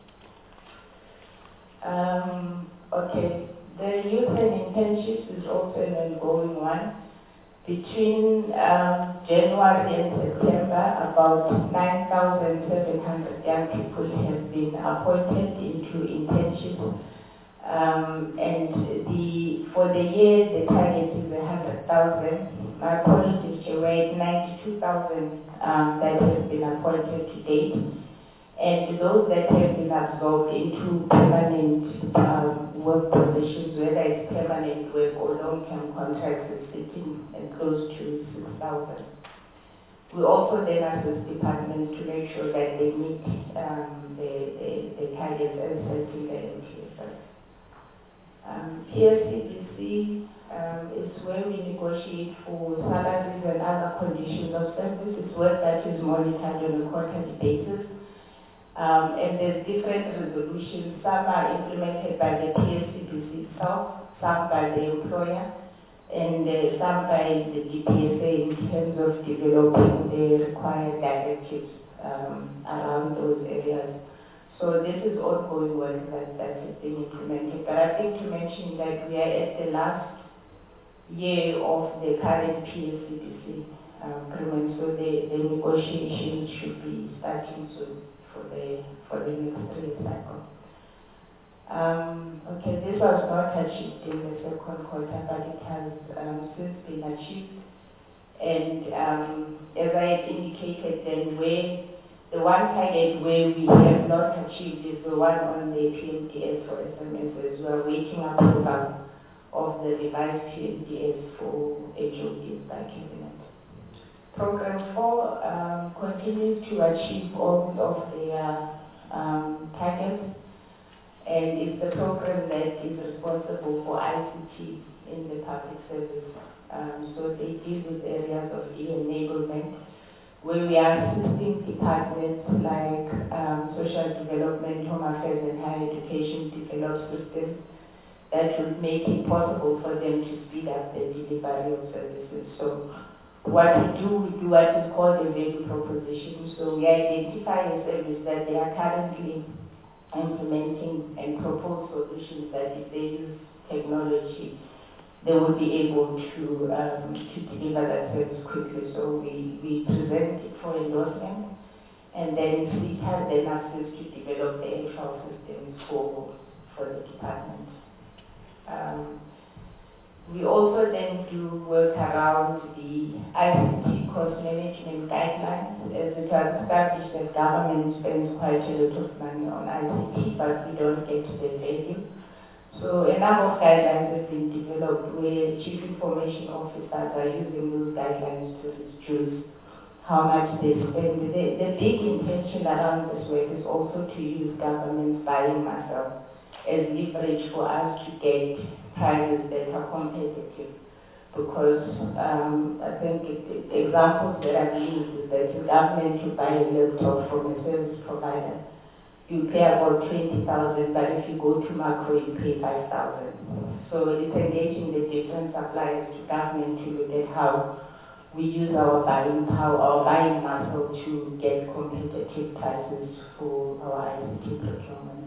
Okay, the youth and internships is also an ongoing one. Between January and September, about 9,700 young people have been appointed into internships. And for the year, the target is 100,000. My apologies, we're at 92,000 that have been appointed to date. And those that have been absorbed into permanent work positions, whether it's permanent work or long-term contracts, is sitting close to 6,000. We also then assist departments to make sure that they meet the targets as set in the NTFS. PSCBC is where we negotiate for salaries and other conditions of service. It's work that is monitored on a quarterly basis. And there's different resolutions. Some are implemented by the PSCBC itself, some by the employer, and some by the DPSA in terms of developing the required directives around those areas. So this is ongoing work that has been implemented. But I think to mention that we are at the last year of the current PSCBC agreement, so the negotiations should be starting soon for the next 3-year cycle. Okay, this was not achieved in the second quarter, but it has since been achieved. And as I had indicated, then where the one target where we have not achieved is the one on the PMDS for SMSs. We are waiting approval of the revised PMDS for HODs by Cabinet. Program 4 continues to achieve all of their targets, and it's the program that is responsible for ICT in the public service. So they deal with areas of e-enablement, where we are assisting departments like social development, home affairs and higher education develop systems that would make it possible for them to speed up the delivery of services. So what we do what is called a value proposition. So we identify a service that they are currently implementing and propose solutions that if they use technology, they would be able to deliver that service quickly. So we present it for endorsement, and then CETA then asks us to develop the actual systems for the department. We also then do work around the ICT cost management guidelines. As it was established that government spends quite a lot of money on ICT, but we don't get the value. So a number of guidelines have been developed where chief information officers are using those guidelines to reduce how much they spend. The big intention around this work is also to use government buying muscle as leverage for us to get prices that are competitive. Because I think the examples that I've used is that the government to buy a laptop from a service provider, you pay about 20,000, but if you go to Macro, you pay 5,000. So it's engaging the different suppliers to government to look at how we use our buying power, our buying muscle to get competitive prices for our ICT procurement.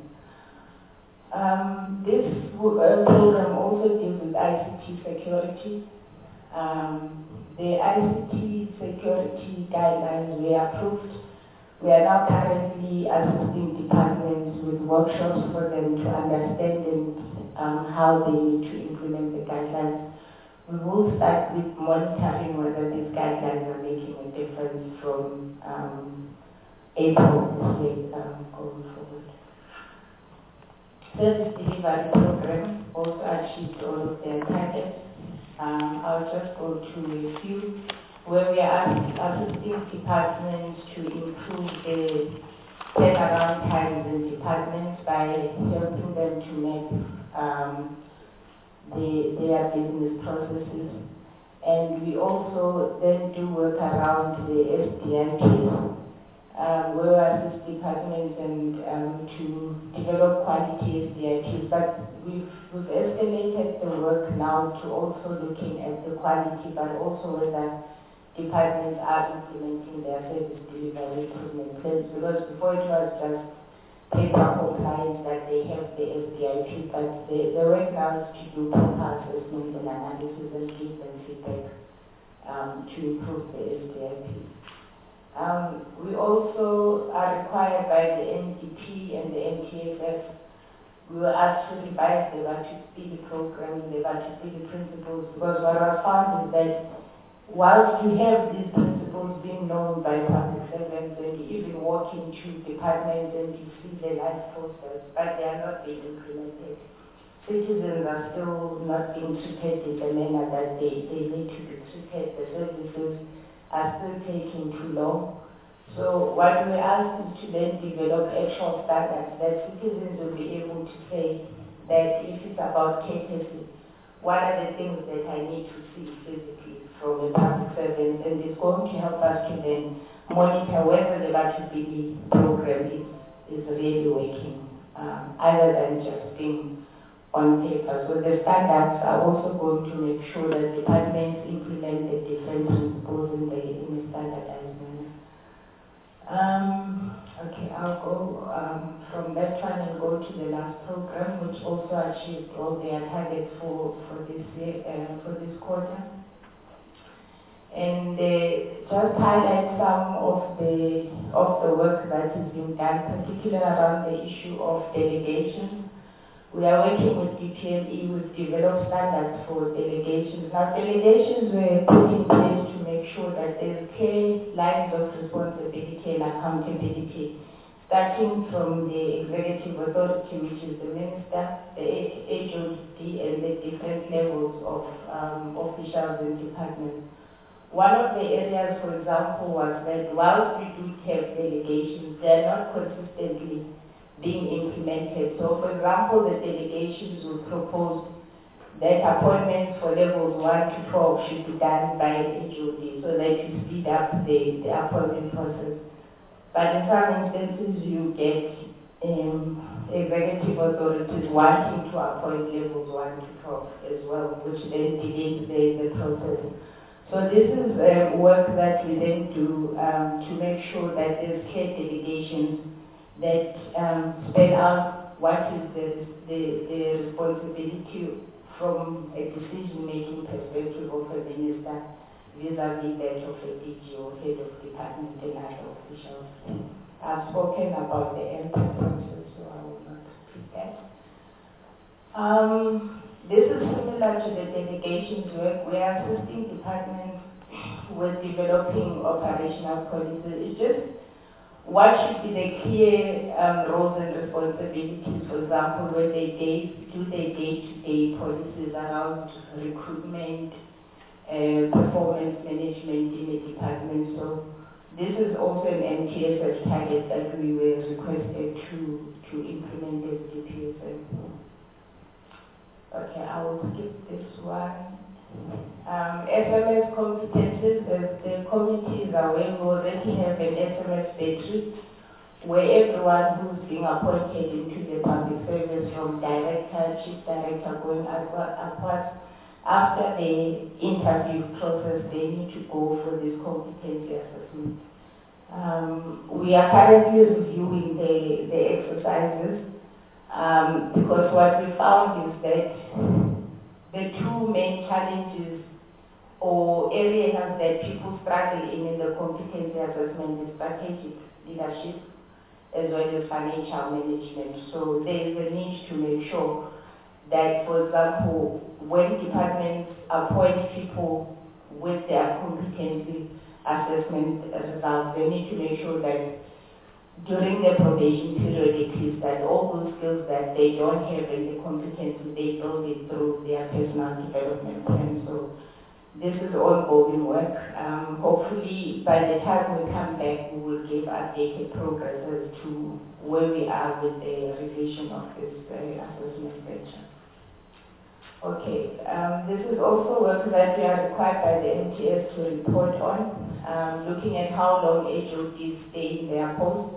This program also deals with ICT security. The ICT security guidelines were approved. We are now currently assisting departments with workshops for them to understand and how they need to implement the guidelines. We will start with monitoring whether these guidelines are making a difference from April this year going forward. Service delivery program also achieved all of their targets. I'll just go through a few where we are assisting departments to improve the turnaround times in departments by helping them to make their business processes. And we also then do work around the SDIPs, where we assist departments and to develop quality SDIPs. But we've escalated the work now to also looking at the quality, but also whether departments are implementing their service delivery improvement plans. Because before it was just paper compliance that they have the SDIP, but the work now is to do proper assessment and analysis and give them feedback to improve the SDIP. We also are required by the NDP and the NTFF. We were asked to revise the Vatupili program, the Vatupili principles, because what I found is that whilst you have these principles being known by public servants and you even walk into departments and you see the life process, but they are not being implemented. Citizens are still not being treated in the manner that they need to be treated. The services are still taking too long. So what we ask is to then develop actual standards that citizens will be able to say that if it's about courtesy, what are the things that I need to see physically from a public servant, and it's going to help us to then monitor whether the Vatupili program is really working, other than just being on paper. So the standards are also going to make sure that departments implement the different principles in a standardized manner. Okay, I'll go from that one and go to the last program, which also achieved all their targets for this year, for this quarter. And just highlight some of the work that is being done, particularly around the issue of delegations. We are working with DPME, we've developed standards for delegations. Now, delegations were put in place to make sure that there's clear lines of responsibility and accountability, starting from the executive authority, which is the minister, the HOD, and the different levels of officials and departments. One of the areas, for example, was that whilst we do have delegations, they are not consistently being implemented. So, for example, the delegations will propose that appointments for levels 1 to 12 should be done by HOD so that you speed up the appointment process. But in some instances, you get executive authorities wanting to appoint levels 1 to 12 as well, which then delays the process. So this is work that we then do to make sure that there's clear delegations that spell out what is the responsibility from a decision-making perspective of a minister vis-a-vis that of a DG or head of department and other officials. I've spoken about the MPAC process, so I will not repeat that. This is similar to the delegations work. We are assisting departments with developing operational policies. It's just what should be the clear roles and responsibilities, for example, when they do their day-to-day policies around recruitment, performance management in the department. So this is also an MTSS target that we were requested to implement as DPSM. Okay, I will skip this one. SMS competences, as the committee is aware, we already have an SMS battery where everyone who's being appointed into the public service from director, chief director going upwards, after the interview process, they need to go for this competency assessment. We are currently reviewing the exercises because what we found is that the two main challenges or areas that people struggle in the competency assessment is strategic leadership as well as financial management. So there is a need to make sure that, for example, when departments appoint people with their competency assessment results, they need to make sure that during the probation period, it is that all those skills that they don't have in the competency, they build it through their personal development plan. So this is ongoing work. Hopefully, by the time we come back, we will give updated progress as to where we are with the revision of this assessment section. Okay, this is also work that we are required by the MTS to report on, looking at how long HODs stay in their posts.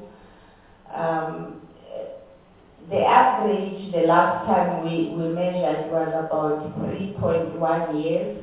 The average, the last time we measured was about 3.1 years,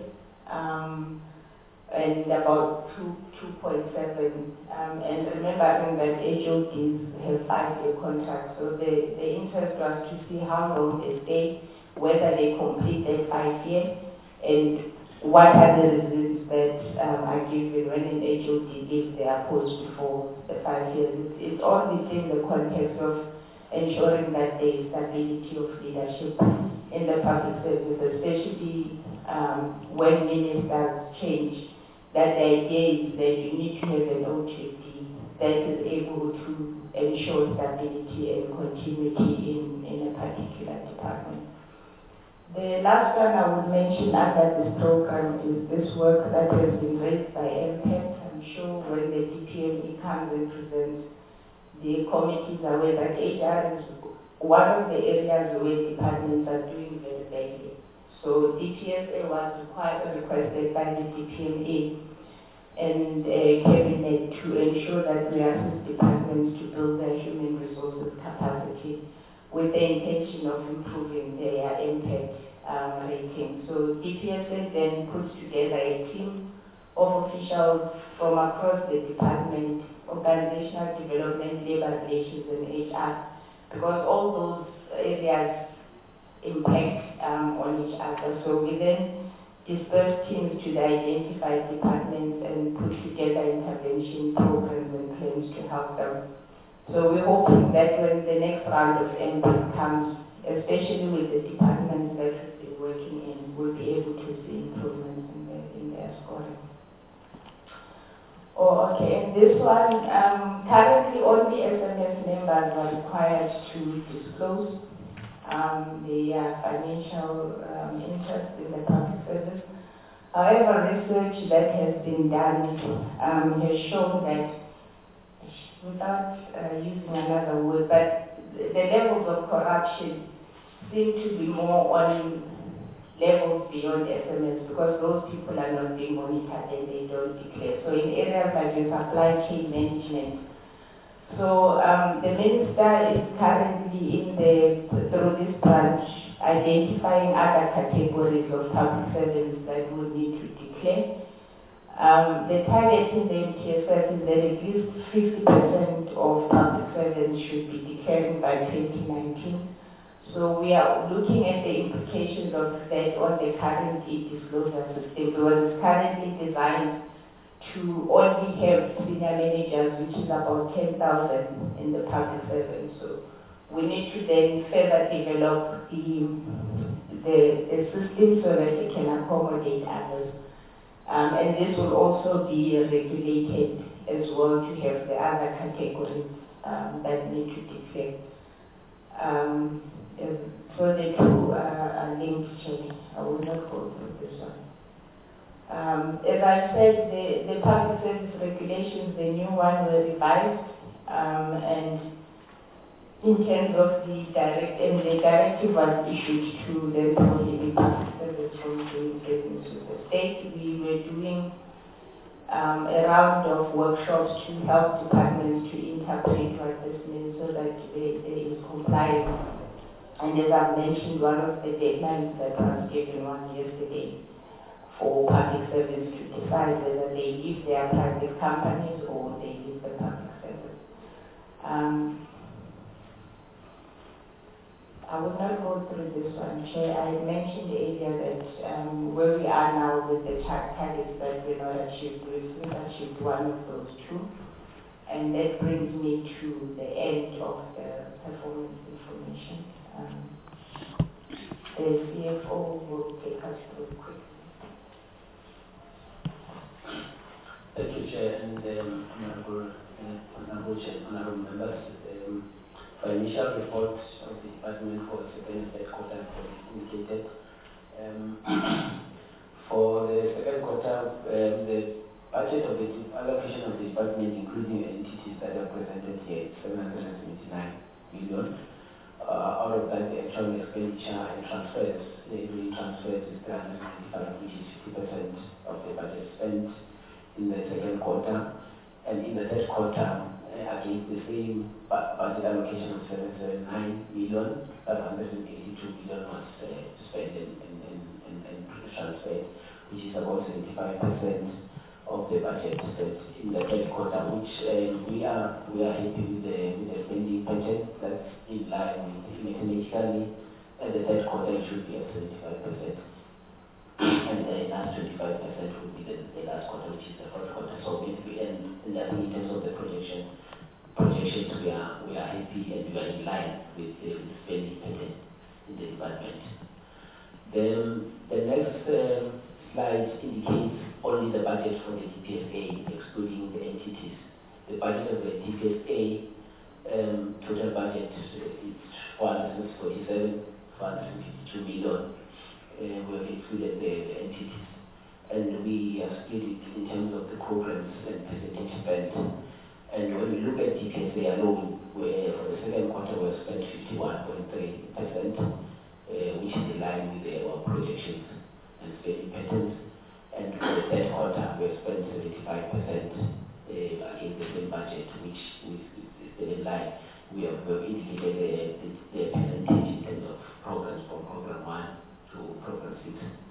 and about 2.7. And remembering that HODs have 5-year contracts, so the interest was to see how long they stay, whether they complete their 5 years, and what are the reasons that are given when an HOD leaves their post before the 5 years. It's all within the context of ensuring that there is stability of leadership in the public service, especially when ministers change. That the idea is that you need to have an OTD that is able to ensure stability and continuity in a particular department. The last one I would mention under this program is this work that has been raised by MPET. I'm sure when the DPME comes and presents, the committees are aware that HR is one of the areas where departments are doing very badly. So DPSA was requested by the DPMA and Cabinet to ensure that we assist departments to build their human resources capacity with the intention of improving their impact rating. So DPSA then puts together a team of officials from across the department, organizational development, labor relations, and HR, because all those areas impact on each other. So we then disperse teams to the identified departments and put together intervention programs and plans to help them. So we're hoping that when the next round of MPAC comes, especially with the departments that we've been working in, we'll be able to see improvements in their scoring. Oh, okay, and this one, currently only SMS members are required to disclose their financial interest in the public service. However, research that has been done has shown that, without using another word, but the levels of corruption seem to be more on levels beyond SMS because those people are not being monitored and they don't declare. So in areas like the supply chain management, so the minister is currently through this branch identifying other categories of public servants that would need to declare. The target in the MTSF is that at least 50% of public servants should be declaring by 2019. So we are looking at the implications of that on the current e-disclosure system, because it's currently designed to only have senior managers, which is about 10,000 in the public service. So we need to then further develop the system so that it can accommodate others. And this will also be regulated as well to have the other categories that need to declare. So the two are linked, I will not go through this one. As I said, the public service regulations, the new one, were revised, and in terms of the directive was issued to the prohibit public service from doing business with the state. We were doing a round of workshops to help departments to interpret what this means so that there is compliance. And as I've mentioned, one of the deadlines that was given one yesterday for public service to decide whether they leave their private companies or they leave the public service. I will not go through this one, Chair. I mentioned earlier that where we are now with the targets that we're not achieved, we've achieved one of those two. And that brings me to the end of the performance information. The CFO will take us through quickly. Thank you, Chair, and honorable Chair, honorable members. Financial report of the department for the second and third quarter indicated. For the second quarter, the budget of the allocation of the department, including the entities that are presented here, 779 million. Out of that, the actual expenditure and transfers, the transfers is 395, which is 50% of the budget spent in the second quarter. And in the third quarter, against the same budget allocation of 779 million, 582 million was spent and transferred, which is about 75% of the budget spent in the third quarter, which we are happy with the spending budget. That's in line with mathematically, and the third quarter it should be at 75%, and the last 25% will be the last quarter, which is the fourth quarter. So basically, and I think in terms of the projections, we are happy and we are in line with the spending pattern in the department. The next slide indicates only the budget for the DPSA, excluding the entities. The budget of the DPSA total budget is 447, 452 million. We have excluded the entities, and we have split it in terms of the programs and percentage spent. And when we look at DPSA alone, where for the second quarter we have spent 51.3%, which is in line with our projections and spending patterns. And for the third quarter, we have spent 75% against the same budget, which is still in line. We have indicated the percentage in terms of programs from program 1 to program 6.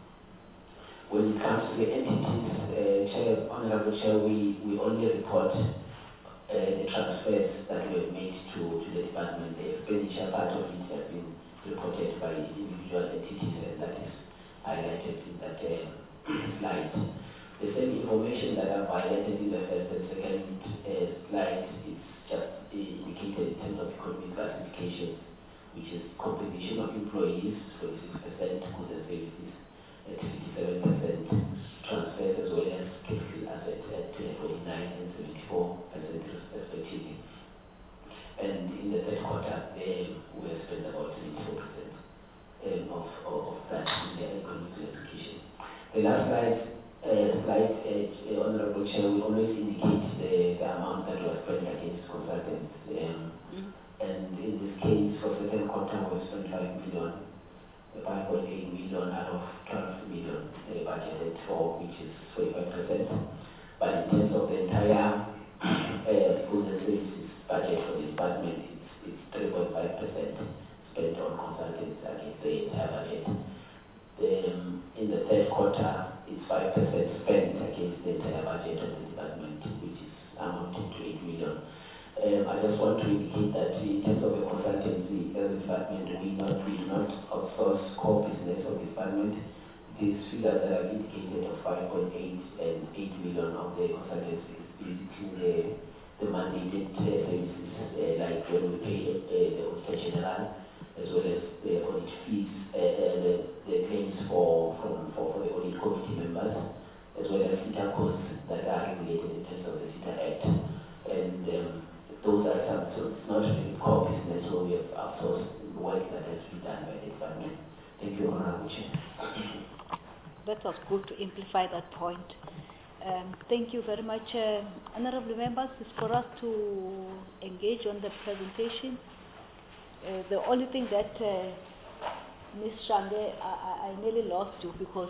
When it comes to the entities, Chair, Honorable Chair, we only report the transfers that were made to the department. The expenditure part of it has been reported by individual entities, and that is highlighted in that slide. The same information that I've highlighted in the first and second slide is just indicated in terms of economic classification, which is composition of employees, 46%, goods and services at 57%, transfers as well as capital assets at 49 and 74% respectively. And in the third quarter, we have spent about 74% of that in the economic classification. The last slide, Honorable Chair, we always indicate the amount that was spent against consultants. And in this case, for second quarter, we spent 5 million, 5.8 million out of 12 million budgeted for, which is 45%. But in terms of the entire goods and services budget for the department, it's 3.5% spent on consultants against the entire budget. In the third quarter, it's 5% spent against the entire to 8 million. I just want to indicate that in terms of the consultancy as a department, we do not outsource core business of the department. These figures that I've indicated of 5.8 and 8 million of the consultancy is basically the mandated services, like when we pay the Auditor General, as well as the audit fees, the claims for the audit committee members, as well as CETA costs that are regulated in terms of the CETA Act. And those are some, so it's not really core business, so we have outsourced work that has been done by the department. Thank you, Honorable Chair. That was good to amplify that point. Thank you very much. Honorable members, it's for us to engage on the presentation. The only thing that Ms. Shange, I nearly lost you because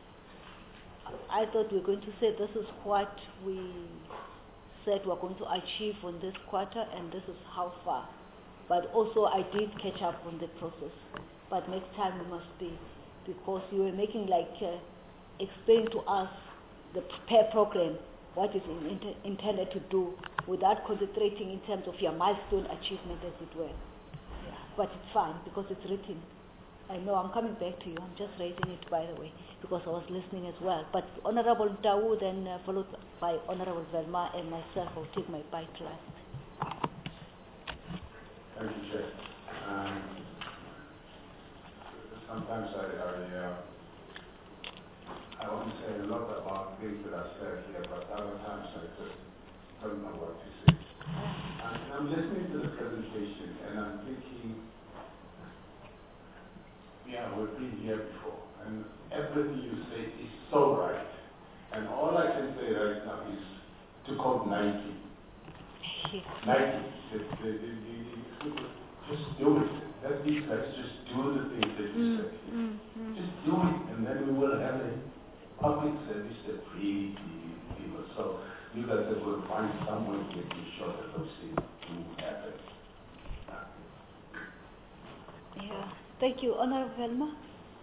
I thought we were going to say this is what we said we're going to achieve on this quarter and this is how far. But also I did catch up on the process. But next time we must be, because you were making like, explain to us the PAIR program, what is intended to do without concentrating in terms of your milestone achievement as it were. Yeah. But it's fine because it's written. I know I'm coming back to you. I'm just raising it, by the way, because I was listening as well. But Honorable Tau, then followed by Honorable Velma and myself, will take my bite last. Thank you, Chair. Sometimes I want to say a lot about things that are said here, but other times I just don't know what to say. And I'm listening to the presentation and I'm thinking, yeah, we've been here before, and everything you say is so right. And all I can say right now is to quote 90. 90. Just do it. Let's just do the things that you said here. Just do it, and then we will have a public service that really people. So you guys will find some way to make sure that those things do happen. Yeah. Thank you. Honorable Velma.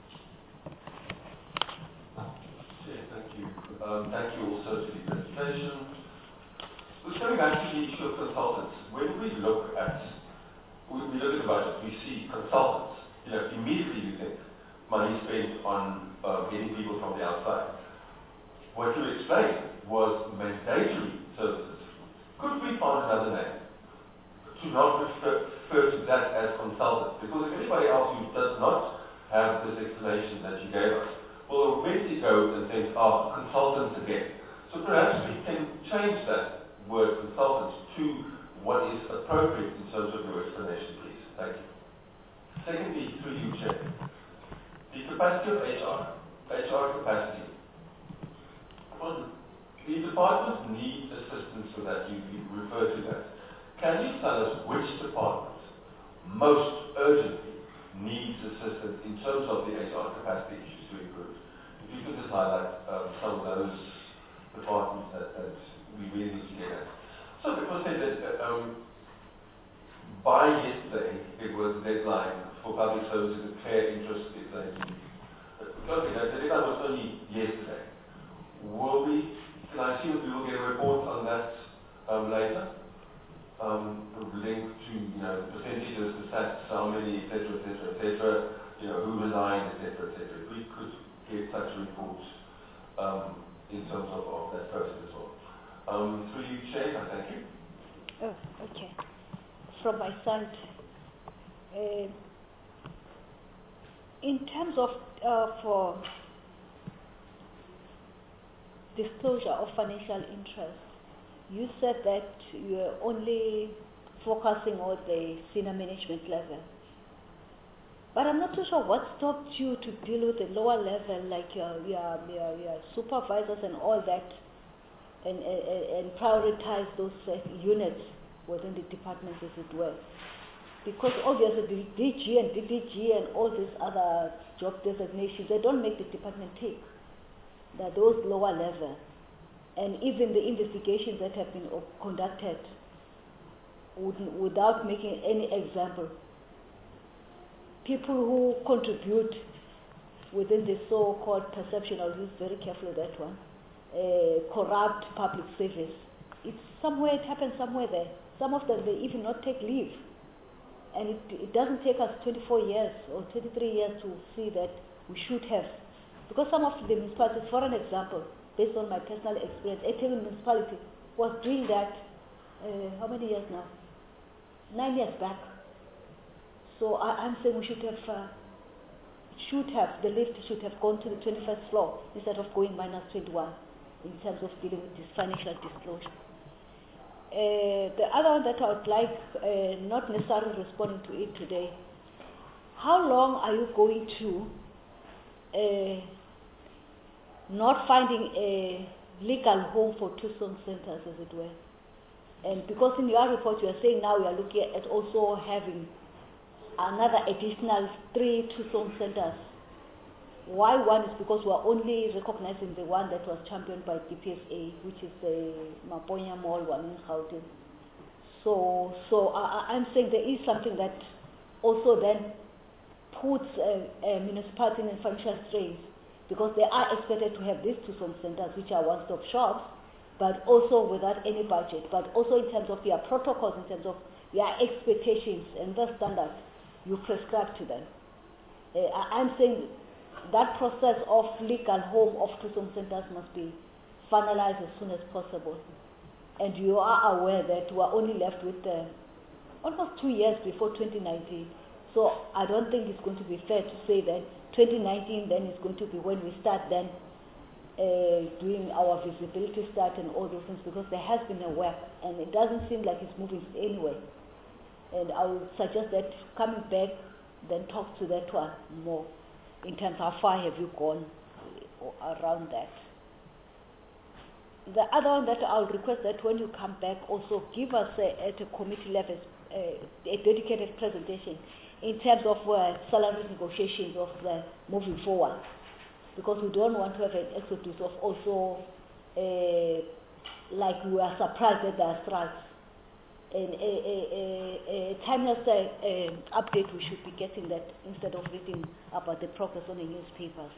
Yeah, thank you. Thank you also to the presentation. Just coming back to the issue of consultants, when we look at the budget, we see consultants. Immediately you think money spent on getting people from the outside. What you explained was mandatory services. Could we find another name to not refer to that as consultants? Because if anybody else who does not have this explanation that you gave us will immediately go and think, oh, consultants again. So perhaps we can change that word consultants to what is appropriate in terms of your explanation, please. Thank you. Secondly, through you, Chair, the capacity of HR capacity. Well, the department needs assistance for that. You refer to that. Can you tell us which department most urgently needs assistance in terms of the HR capacity issues to improve? If you could just highlight some of those departments that we really need to get at. So it was said that by yesterday it was the deadline for public services and clear interest declaration. Okay, the deadline was only yesterday. Can I assume we will get a report on that later? Linked to the percentages, the stats, how many, etc., who resigned, etc. If we could get such reports in terms of that process as well. Through you, Chair, I thank you. Oh, okay. From my side, in terms of for disclosure of financial interest, you said that you are only focusing on the senior management level. But I'm not too sure what stopped you to deal with the lower level, like your supervisors and all that, and prioritize those units within the departments, as it were. Because obviously the DG and DDG and all these other job designations, they don't make the department tick. They're those lower level. And even the investigations that have been conducted without making any example, people who contribute within the so-called perception, I'll use very carefully that one, corrupt public service, it happens somewhere there. Some of them, they even not take leave. And it doesn't take us 24 years or 23 years to see that we should have. Because some of the municipalities, for an example, based on my personal experience, Ethekwini municipality was doing that, how many years now? 9 years back. So I'm saying we should have, the lift should have gone to the 21st floor instead of going minus 21 in terms of dealing with this financial disclosure. The other one that I would like, not necessarily responding to it today, how long are you going to not finding a legal home for two-song centers, as it were? And because in your report you are saying now we are looking at also having another additional 3 two-song centers. Why one is because we are only recognizing the one that was championed by DPSA, which is the Maponya Mall one in Gauteng. So I'm saying there is something that also then puts a municipality in financial strains, because they are expected to have these two-song centers, which are one-stop shops, but also without any budget, but also in terms of their protocols, in terms of their expectations and the standards you prescribe to them. I'm saying that process of legal home of two-song centers must be finalized as soon as possible. And you are aware that we are only left with almost 2 years before 2019. So I don't think it's going to be fair to say that 2019 then is going to be when we start then doing our visibility start and all those things, because there has been a work and it doesn't seem like it's moving anyway. And I would suggest that coming back, then talk to that one more in terms of how far have you gone around that. The other one that I would request that when you come back also give us at a committee level a dedicated presentation in terms of salary negotiations of moving forward, because we don't want to have an exodus of also like we are surprised that there are strikes. And a timeless update we should be getting that instead of reading about the progress on the newspapers.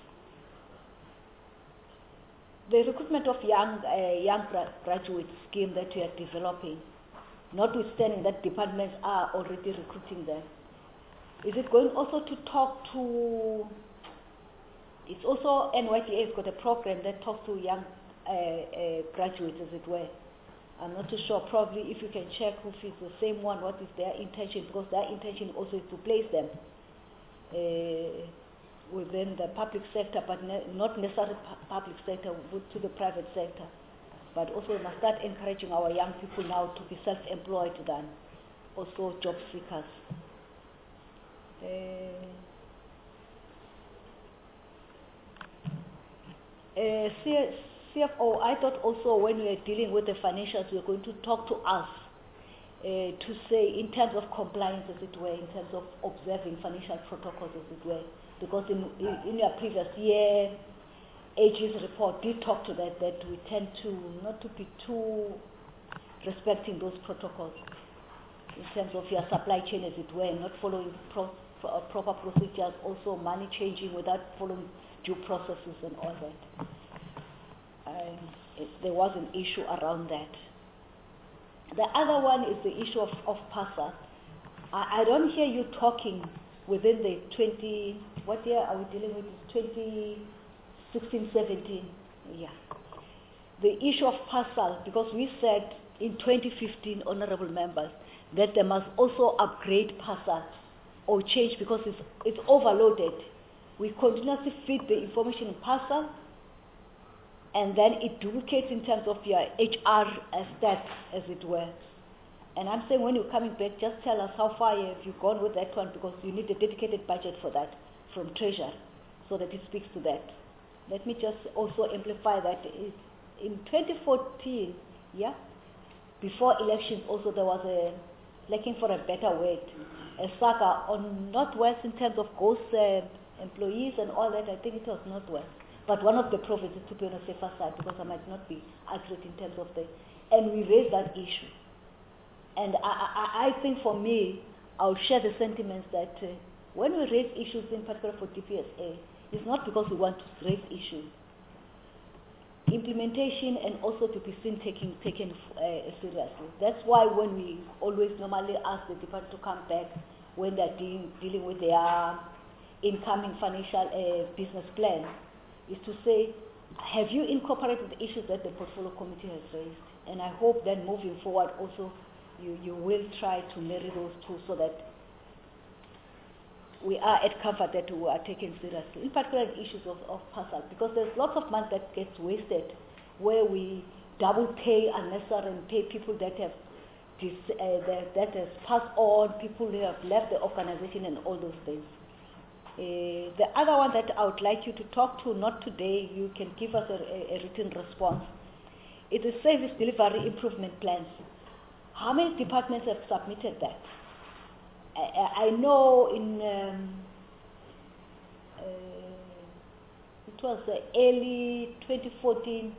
The recruitment of young graduate scheme that we are developing, notwithstanding that departments are already recruiting them, is it going also to talk to, it's also NYDA has got a program that talks to young graduates, as it were. I'm not too sure, probably if you can check if it's the same one, what is their intention, because their intention also is to place them within the public sector, but not necessarily public sector, to the private sector. But also we must start encouraging our young people now to be self-employed than also job seekers. CFO, I thought also when we are dealing with the financials, we are going to talk to us to say in terms of compliance, as it were, in terms of observing financial protocols, as it were, because in your previous year, AG's report did talk to that we tend to not to be too respecting those protocols in terms of your supply chain, as it were, not following proper procedures, also money changing without following due processes and all that. There was an issue around that. The other one is the issue of PASA. I don't hear you talking within the 20, what year are we dealing with? 2016-17, yeah. The issue of PASA, because we said in 2015, honorable members, that they must also upgrade PASA or change because it's overloaded. We continuously feed the information in PASA, and then it duplicates in terms of your HR stats, as it were. And I'm saying when you're coming back, just tell us how far have you gone with that one, because you need a dedicated budget for that from Treasury, so that it speaks to that. Let me just also amplify that. In 2014, yeah, before elections also there was a, looking for a better word, a saga on Northwest in terms of ghost employees and all that. I think it was Northwest. But one of the provinces, to be on a safer side, because I might not be accurate in terms of the, and we raised that issue. And I think for me, I'll share the sentiments that when we raise issues, in particular for DPSA, it's not because we want to raise issues. implementation and also to be seen taken seriously. That's why when we always normally ask the department to come back when they're dealing with their incoming financial business plan, is to say, have you incorporated the issues that the portfolio committee has raised? And I hope that moving forward also you will try to marry those two so that we are at comfort that we are taken seriously, in particular the issues of parcel, because there's lots of money that gets wasted where we double pay unnecessary and pay people that have that has passed on, people who have left the organization and all those things. The other one that I would like you to talk to, not today, you can give us a written response. It is service delivery improvement plans. How many departments have submitted that? I know in it was early 2014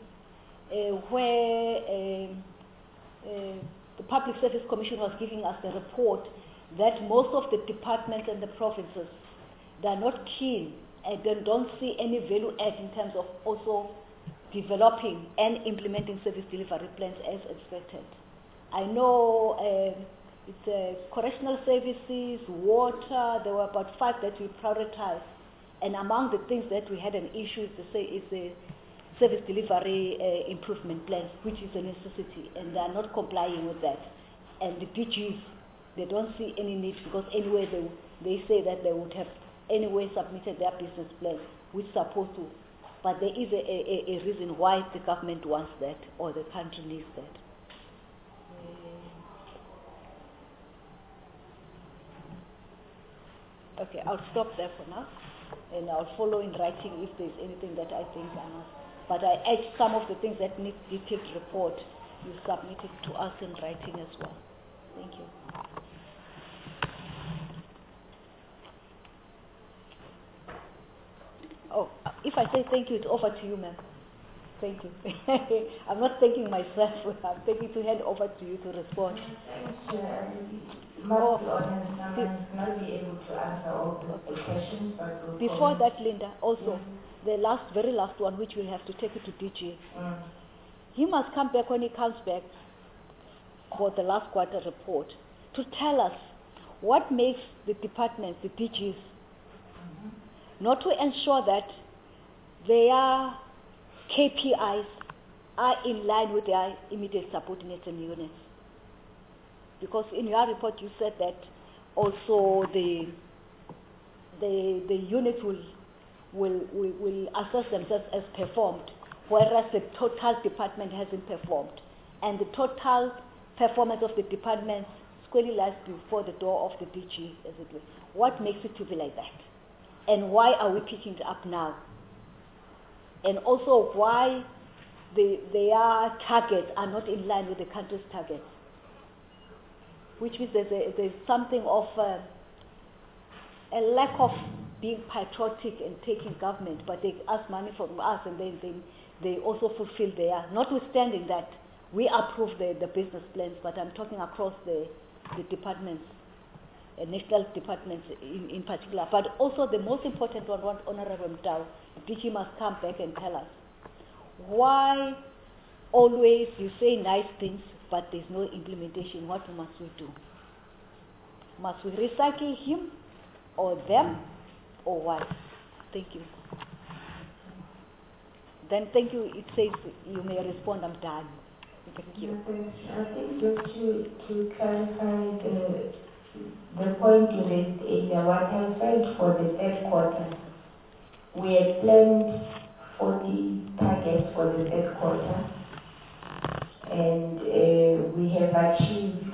where the Public Service Commission was giving us the report that most of the departments and the provinces, they are not keen and they don't see any value add in terms of also developing and implementing service delivery plans as expected. I know it's correctional services, water, there were about 5 that we prioritized. And among the things that we had an issue is the service delivery improvement plans, which is a necessity, and they are not complying with that. And the DGs, they don't see any need because anyway they say that they would have anyway submitted their business plans, which is supposed to. But there is a reason why the government wants that or the country needs that. Okay, I'll stop there for now, and I'll follow in writing if there's anything that I think I must. But I urge some of the things that need detailed report, you submit it to us in writing as well. Thank you. Oh, if I say thank you, it's over to you, ma'am. Thank you. I'm not thanking myself. I'm thanking to hand over to you to respond. Thanks, must be honest, someone not be able to answer all the questions, but we'll before that, Linda, also, the very last one, which we'll have to take it to DG. He must come back when he comes back for the last quarter report to tell us what makes the departments, the DGs, not to ensure that their KPIs are in line with their immediate subordinates and units. Because in your report you said that also the units will assess themselves as performed, whereas the total department hasn't performed. And the total performance of the department squarely lies before the door of the DG, as it were. What makes it to be like that? And why are we picking it up now? And also why their targets are not in line with the country's targets. Which means there's something of a lack of being patriotic and taking government, but they ask money from us and then they also fulfill their, notwithstanding that we approve the business plans, but I'm talking across the departments, national departments in particular. But also the most important one, Honorable Mtau, DG must come back and tell us why always you say nice things, but there's no implementation. What must we do? Must we recycle him or them or what? Thank you. Then thank you. It says you may respond. I'm done. Thank you. I think just to clarify the point you raised earlier, what I said for the third quarter, we had planned 40 targets for the third quarter, and we have achieved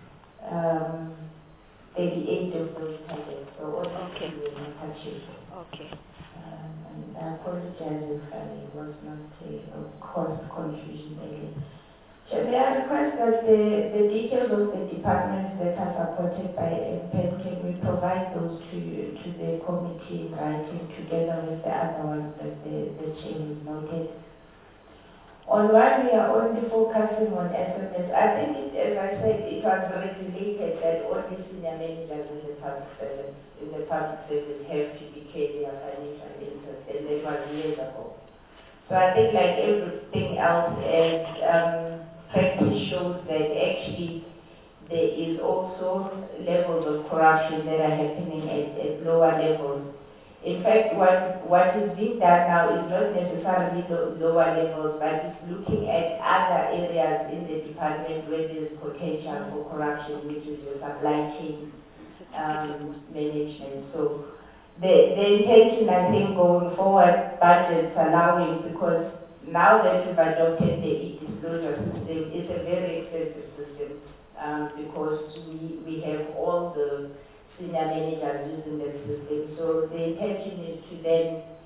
38 of those targets. So all okay. We were not achieved. Okay. And I apologize if I was not of course confusion earlier. So may I request that the details of the departments that are supported by MPEN, can we provide those to the committee in writing together with the other ones that the chair has noted? On one, we are only focusing on SMS. I think, as I said, it was regulated that all the senior managers in the public service have to declare their financial interest, and that was years ago. So I think like everything else, as practice shows that actually there is also levels of corruption that are happening at lower levels. In fact, what is being done now is not necessarily lower levels, but it's looking at other areas in the department where there's potential for corruption, which is your supply chain management. So the intention, I think, going forward, budgets allowing, because now that we've adopted the e-disclosure system, it's a very expensive system because we have all the senior managers using the system. So the intention is to then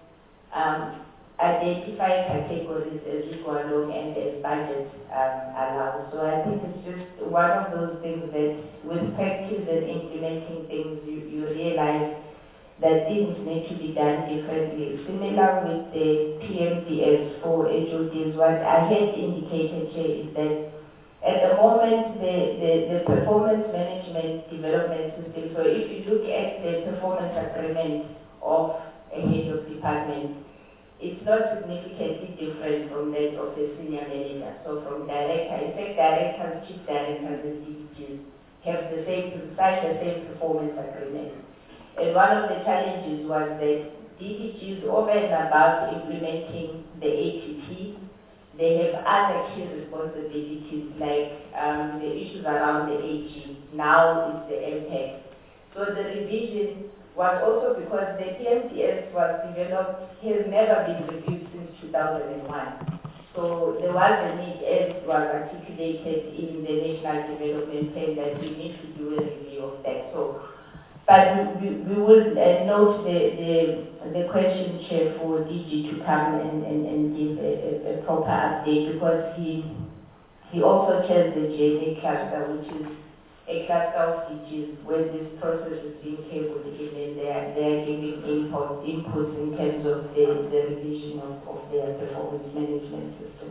identify categories as we go along and as budgets allow. So I think it's just one of those things that with practice and implementing things, you realize that things need to be done differently. Similar with the PMDS for HODs, what I had indicated here is that at the moment, the performance management development system, so if you look at the performance agreement of a head of department, it's not significantly different from that of a senior manager. So from director, in fact, directors, chief directors, and DPGs have the same performance agreement. And one of the challenges was that DPGs, over and above implementing the ATP, they have other key responsibilities like the issues around the AG. Now it's the MPEG. So the revision was also because the PMDS was developed, has never been reviewed since 2001. So there was a need, as was articulated in the National Development Plan, that we need to do a review of that. So, but we will note the question, Chair, for DG to come and give a proper update, because he also chairs the GNA cluster, which is a cluster of DGs where this process is being tabled in, and they are giving inputs in terms of the revision of their performance management system.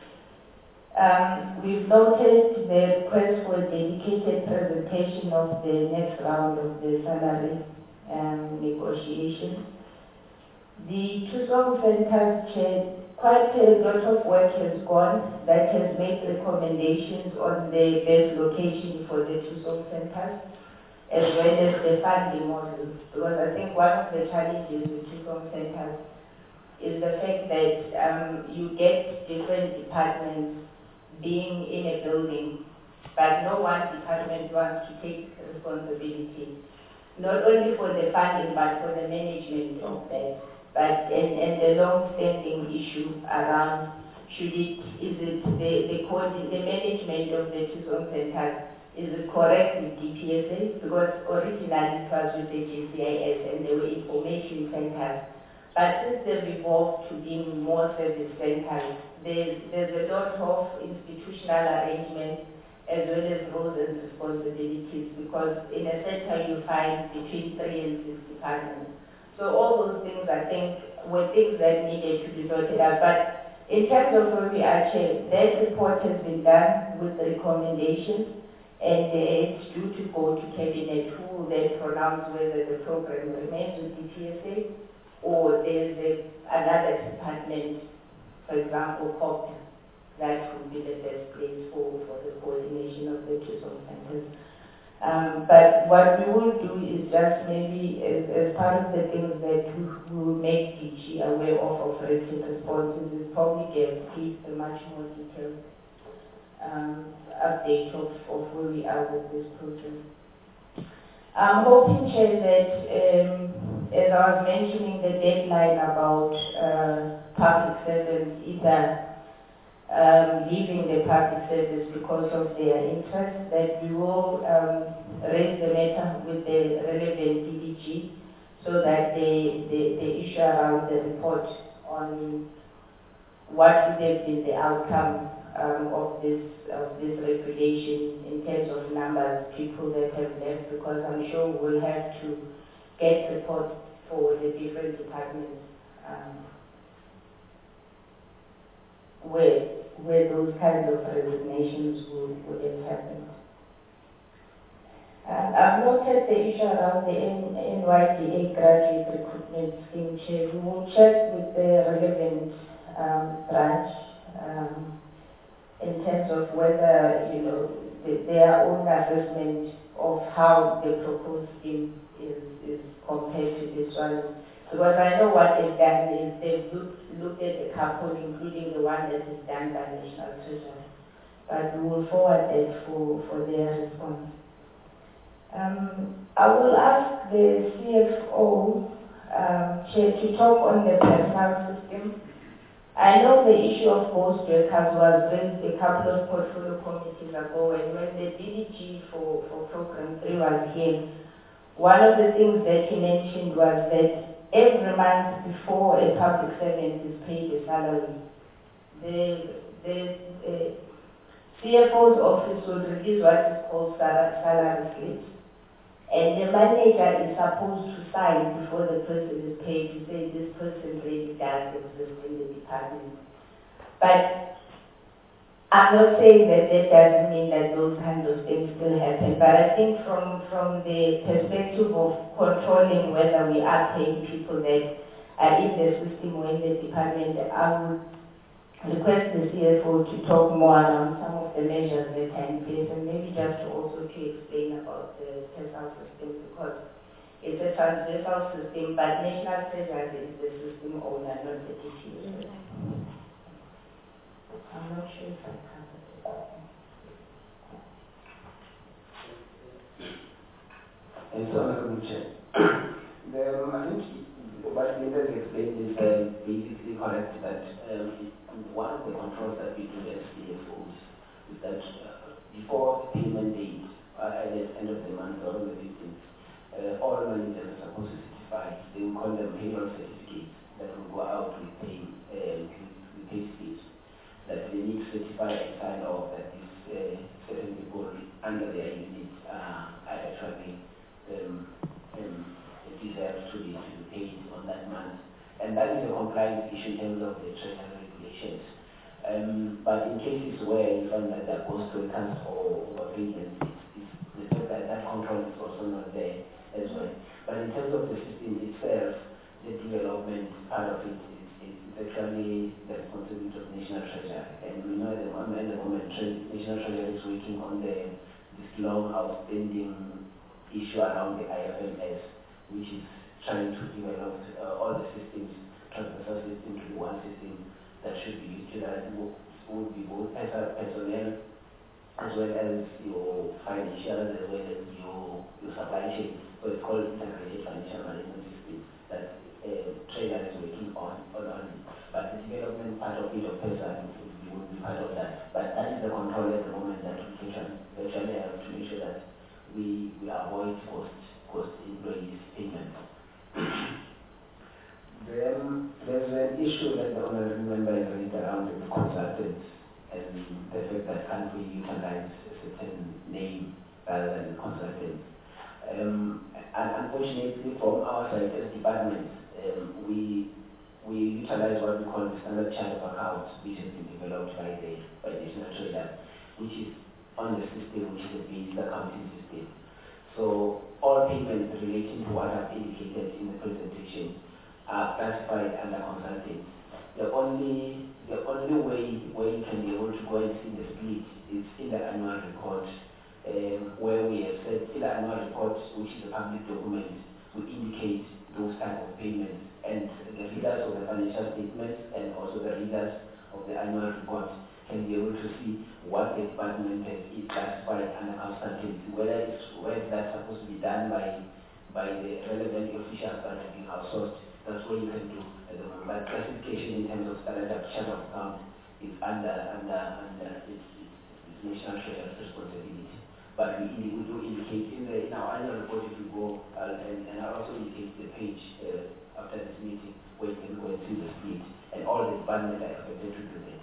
We've noted the request for a dedicated presentation of the next round of the salary negotiations. The TUSOM centers, Chair, quite a lot of work has gone that has made recommendations on the best location for the TUSOM centers, as well as the funding model. Because I think one of the challenges with TUSOM centers is the fact that you get different departments being in a building, but no one department wants to take responsibility, not only for the funding, but for the management of that. But and the long-standing issue around the management of the TUSOM centers, is it correct with DPSA? Because originally it was with the GCIS and they were information centers. But since they've evolved to being more service centers, there's a lot of institutional arrangements as well as roles and responsibilities, because in a center you find between 3 and 6 departments. So all those things, I think, were things that needed to be sorted out. But in terms of where we are, Chair, that report has been done with the recommendations, and it's due to go to Cabinet, who will then pronounce whether the program remains with DPSA or there's another department, for example, COPTA, that would be the best place for the coordination of the TUSOM centers. But what we will do is just maybe, as part of the things that we will make DG aware of written responses, is probably give a much more detailed update of where we are with this process. I'm hoping, Chair, that as I was mentioning the deadline about public servants either leaving the public service because of their interest, that we will raise the matter with the relevant DDG so that they issue around the report on what would have been the outcome of this regulation in terms of numbers of people that have left, because I'm sure we'll have to get reports for the different departments where those kinds of resignations would have happened. I've noted the issue around the NYDA graduate recruitment scheme, Chair. We will check with the relevant branch in terms of whether, their own assessment of how the proposed scheme is compared to this one. Because I know what they've done is they've looked at a couple, including the one that is done by National Treasury. But we will forward that for their response. I will ask the CFO to talk on the personnel system. I know the issue of ghost workers was raised a couple of portfolio committees ago, and when the DDG for Program 3 was here, one of the things that he mentioned was that every month before a public servant is paid a salary, the CFO's office will release what is called salary slips. And the manager is supposed to sign before the person is paid to say this person really does exist in the department. But I'm not saying that doesn't mean that those kinds of things still happen. But I think from the perspective of controlling whether we are paying people that are in the system or in the department, I would request the CFO to talk more around some of the measures that are in place, and maybe just also to explain about the PESAL system, because it's a transversal system, but National Treasury is the system owner, not the DTU. I'm not sure if I covered it. And so, Honorable Chair, I think what Linda explained is basically correct, that one of the controls that we do as CFOs is that before payment date, at the end of the month or on the 15th, all managers are supposed to certify. They will call them payroll certificates that will go out with pay slips, that they need to certify and sign off that these certain people under their unit are actually deserve to be paid on that month. And that is a compliance issue in terms of the treasury regulations. But in cases where you find that there are ghost workers or overpayments, the fact that control is also not there as well. But in terms of the system itself, the development part of it is actually the responsibility of National Treasury. And we know at the moment National Treasury is working on this long outstanding issue around the IFMS, which is trying to develop all the systems, transversal system to one system that should be utilized, would be both personnel as well as your financial, as well as your supply chain. So it's called integrated financial management system that Treasury is working on. But the development part of it of PESA would be part of that. But that is the control at the moment that we can actually have to make sure that we avoid cost employees payment. Then there's an issue that the honorable member is raised around the consultants and the fact that can't we utilize a certain name rather than consultants. And unfortunately, from our side as departments, we utilize what we call the standard chart of accounts, which has been developed by National Treasury, which is on the system, which is a basic accounting system. So all payments relating to what I've indicated in the presentation are classified under consulting. The only way where you can be able to go and see the split is in the annual report, where we have said in the annual report, which is a public document, we indicate those type of payments, and the readers of the financial statements and also the readers of the annual report can be able to see what the department has classified under consultancy, whether that's supposed to be done by the relevant officials that have been outsourced. That's what you can do at the moment. But classification in terms of standard chart of account is under its National Treasury's responsibility. But we do indicate in our annual report, if you go, and I'll also indicate the page after this meeting where you can go and see the split, and all the departments are expected to do that.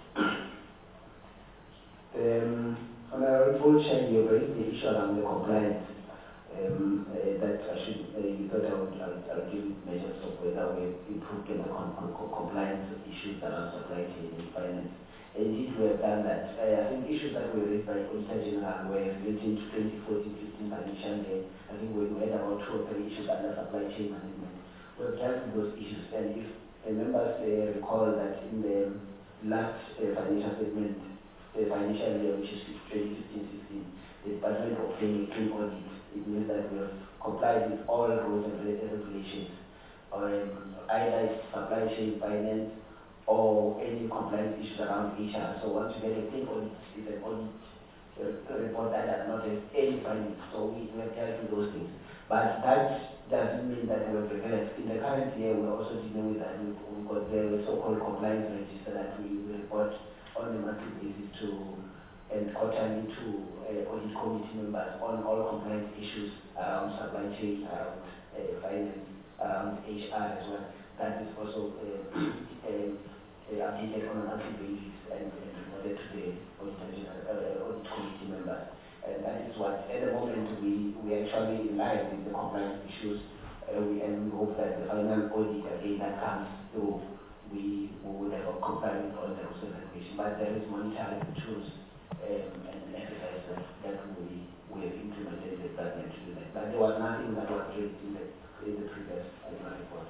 Honorable Chair, you raised the issue around the compliance. That I should, you thought I'll give measures of whether we've improved in the compliance issues around supply chain and finance. Indeed, we have done that. I think issues that were raised by Auditor General were relating to 2014-15 financial year. I think we had about 2 or 3 issues under supply chain management. We've dealt with those issues, and if The members recall that in the last financial statement, the financial year, which is 2015-16, the Department obtained a clean audit. It means that we have complied with all rules and regulations, or either it's supply chain, finance, or any compliance issues around HR. So once you get a clean audit, it's an audit report that does not have any findings. So we have dealt with those things. But that doesn't mean that we have reversed. In the current year, we're also dealing with that. We've got the so-called compliance register that we report on a monthly basis to and quarterly to audit committee members on all compliance issues around supply chain, around finance, around HR as well. That is also updated on a monthly basis and reported to the audit committee members. And that is what, at the moment, we actually in line with the compliance issues, and we hope that the final audit again that comes through, we would have complied with all the rules and regulations. But there is monitoring tools and exercises that we have implemented in the department to do that. But there was nothing that was raised in the previous annual report.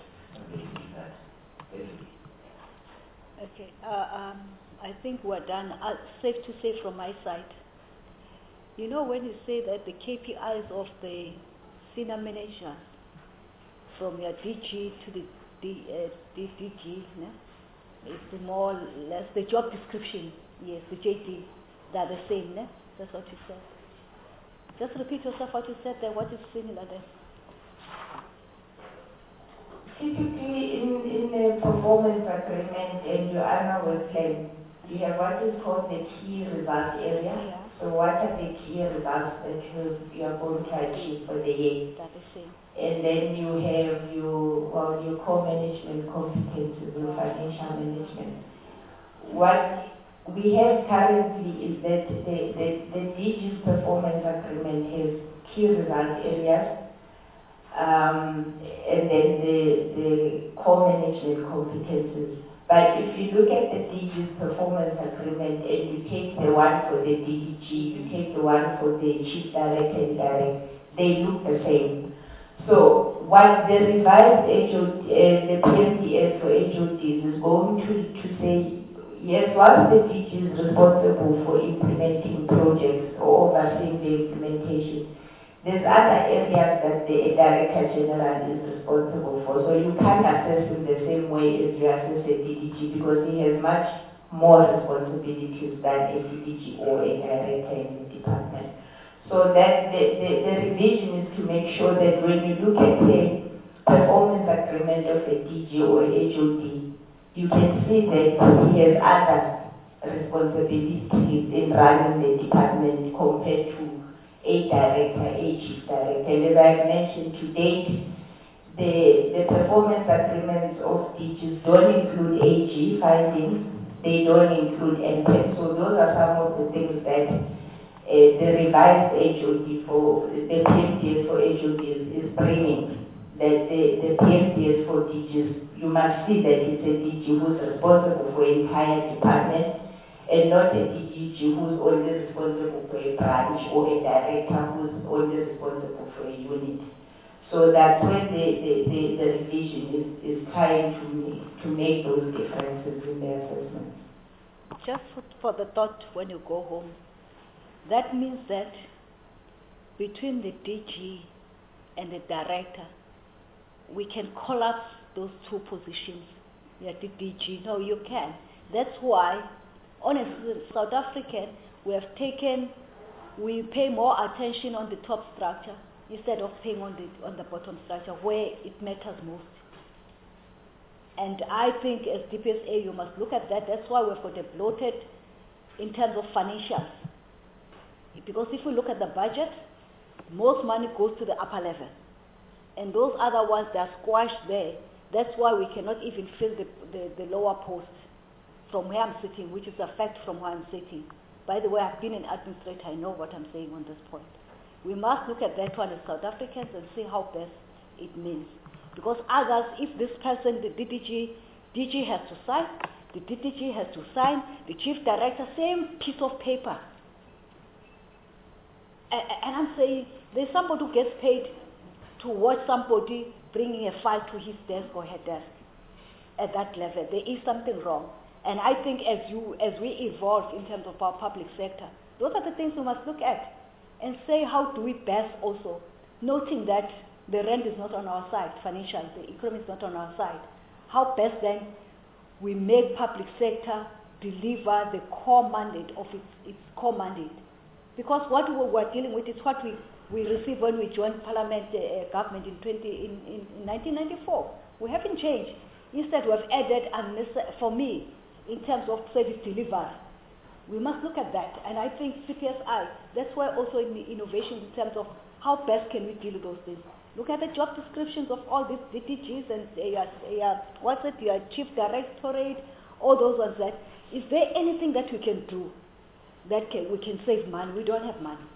Okay. I think we're done. Safe to say from my side. You know, when you say that the KPIs of the senior manager, from your DG to the DG, no? It's more or less the job description. Yes, the JD, they're the same. No? That's what you said. Just repeat yourself what you said there. What is similar there? Typically, in the performance agreement and your annual plan, you have what is called the key result area. Yeah. So what are the key results that you are going to achieve for the year? That is same. And then you have your core management competencies, your financial management. What we have currently is that the DG's performance agreement has key result areas, and then the core management competencies. But if you look at the DG's performance agreement and you take the one for the DG, you take the one for the chief director and direct, they look the same. So what the revised HOD, the PMDS for HODs is going to say, yes, whilst the DG is responsible for implementing projects or overseeing the implementation, there's other areas that the Director General is responsible for. So you can't assess in the same way as you assess a DDG because he has much more responsibilities than a DDG or a director in the department. So that the revision is to make sure that when you look at the performance agreement of a DG or a HOD, you can see that he has other responsibilities in running the department compared to a director, a chief director. And as I mentioned to date, the performance agreements of DGs don't include AG findings, they don't include NPEP. So those are some of the things that the revised HOD for the PMDS for HODs is bringing. That the PMDS for DGs, you must see that it's a DG who's responsible for an entire department, and not a DG who's only responsible for a branch or a director who's only responsible for a unit. So that's when the revision is trying to make those differences in the assessment. Just for the thought when you go home, that means that between the DG and the director, we can collapse those two positions. Yeah, the DG, no, you can. That's why, honestly, South African, we pay more attention on the top structure instead of paying on the bottom structure where it matters most. And I think as DPSA, you must look at that. That's why we've got a bloated in terms of financials. Because if we look at the budget, most money goes to the upper level. And those other ones, they're squashed there. That's why we cannot even fill the lower posts from where I'm sitting, which is a fact from where I'm sitting. By the way, I've been an administrator. I know what I'm saying on this point. We must look at that one as South Africans and see how best it means. Because others, if this person, the DG has to sign, the DDG has to sign, the chief director, same piece of paper. And I'm saying, there's somebody who gets paid to watch somebody bringing a file to his desk or her desk. at that level. There is something wrong. And I think as we evolve in terms of our public sector, those are the things we must look at and say, how do we best also, noting that the rent is not on our side, financial, the economy is not on our side. How best then we make public sector deliver the core mandate of its core mandate. Because what we were dealing with is what we received when we joined Parliament government in 1994. We haven't changed. Instead, we have added, for me, in terms of service delivery, we must look at that. And I think CPSI, that's why also in the innovation in terms of how best can we deal with those things. Look at the job descriptions of all these DTGs and your chief directorate, all those ones. That is there anything that we can do that we can save money? We don't have money.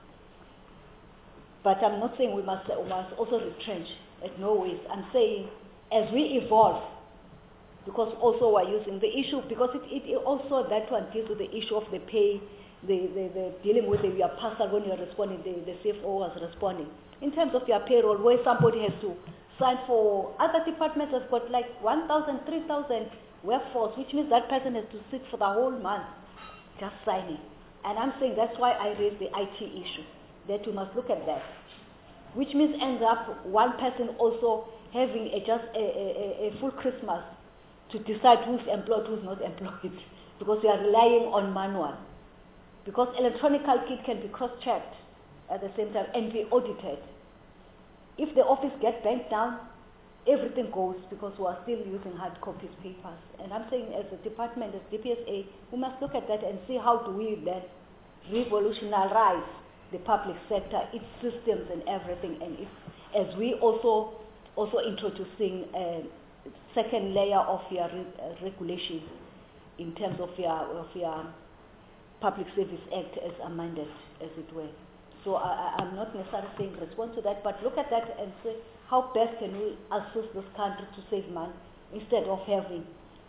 But I'm not saying we must also retrench at no ways. I'm saying as we evolve, because also we're using the issue, because it also that one deals with the issue of the pay, the dealing with your parcel when you're responding, the CFO was responding. In terms of your payroll, where somebody has to sign for, other departments have got like 1,000, 3,000 workforce, which means that person has to sit for the whole month just signing. And I'm saying that's why I raised the IT issue, that we must look at that. Which means ends up one person also having just a full Christmas to decide who's employed, who's not employed, because we are relying on manual. Because electronic kit can be cross-checked at the same time and be audited. If the office gets bent down, everything goes, because we are still using hard copies papers. And I'm saying as a department, as DPSA, we must look at that and see how do we then revolutionize the public sector, its systems and everything. And as we also introducing a second layer of your regulations in terms of your Public Service Act as amended, as it were. So I'm not necessarily saying respond to that, but look at that and say, how best can we assist this country to save money instead of having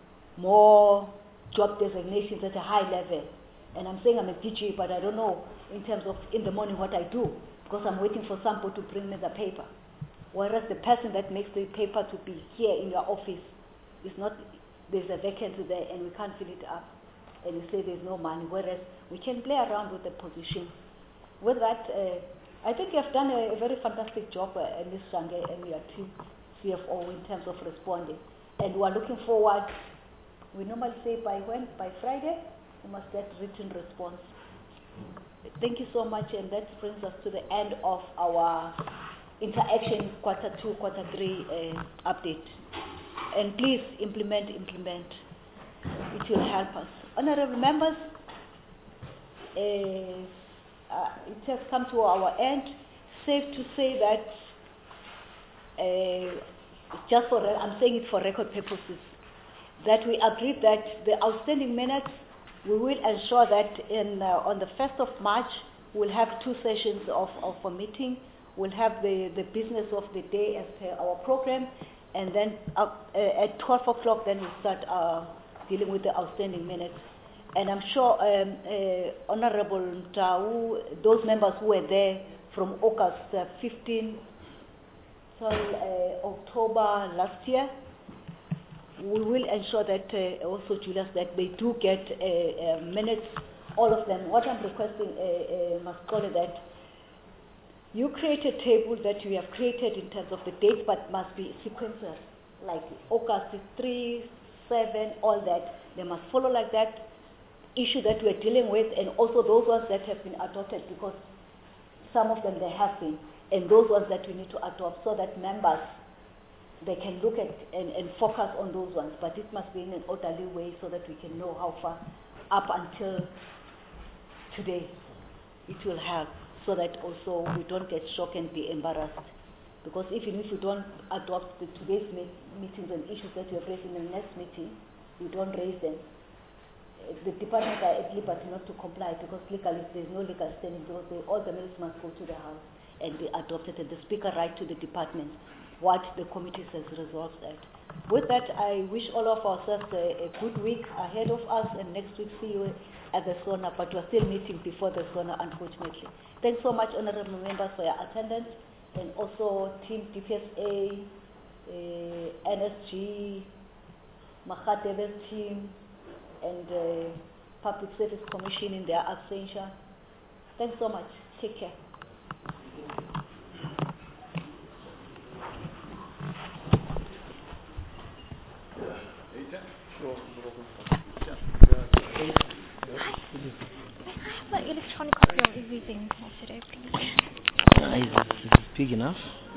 more job designations at a high level. And I'm saying I'm a DJ, but I don't know in terms of in the morning what I do, because I'm waiting for somebody to bring me the paper. Whereas the person that makes the paper to be here in your office is not, there's a vacancy there and we can't fill it up. And you say there's no money, whereas we can play around with the position. With that, I think you have done a very fantastic job, Ms. Shange and your team, CFO, in terms of responding. And we are looking forward, we normally say by when? By Friday, we must get written response. Thank you so much, and that brings us to the end of our interaction quarter 2, quarter 3 update. And please implement. It will help us. Honorable members, it has come to our end. Safe to say that, just for, I'm saying it for record purposes, that we agreed that the outstanding minutes, we will ensure that on the 1st of March, we'll have 2 sessions of a meeting. We'll have the business of the day as per our program, and then at 12 o'clock, then we'll start dealing with the outstanding minutes. And I'm sure Honorable Mtau, those members who were there from August 15 till October last year, we will ensure that also, Julius, that they do get minutes, all of them. What I'm requesting, Mascole, that you create a table that you have created in terms of the dates, but must be sequential, like August 3, 7, all that. They must follow like that. Issue that we're dealing with, and also those ones that have been adopted, because some of them they have been, and those ones that we need to adopt, so that members, they can look at and focus on those ones. But it must be in an orderly way so that we can know how far up until today it will help, so that also we don't get shocked and be embarrassed. Because even if we don't adopt today's meetings and issues that we have raised in the next meeting, we don't raise them, the departments are at liberty not to comply, because legally there is no legal standing, because all the minutes must go to the House and be adopted, and the Speaker write to the department what the committee has resolved that. With that, I wish all of ourselves a good week ahead of us, and next week see you at the SONA, but we're still meeting before the SONA, unfortunately. Thanks so much, honorable members, for your attendance, and also Team DPSA, NSG, Mahateve's team, and Public Service Commission in their absentia. Thanks so much. Take care. My electronic copy of everything yesterday, please. Is it big enough?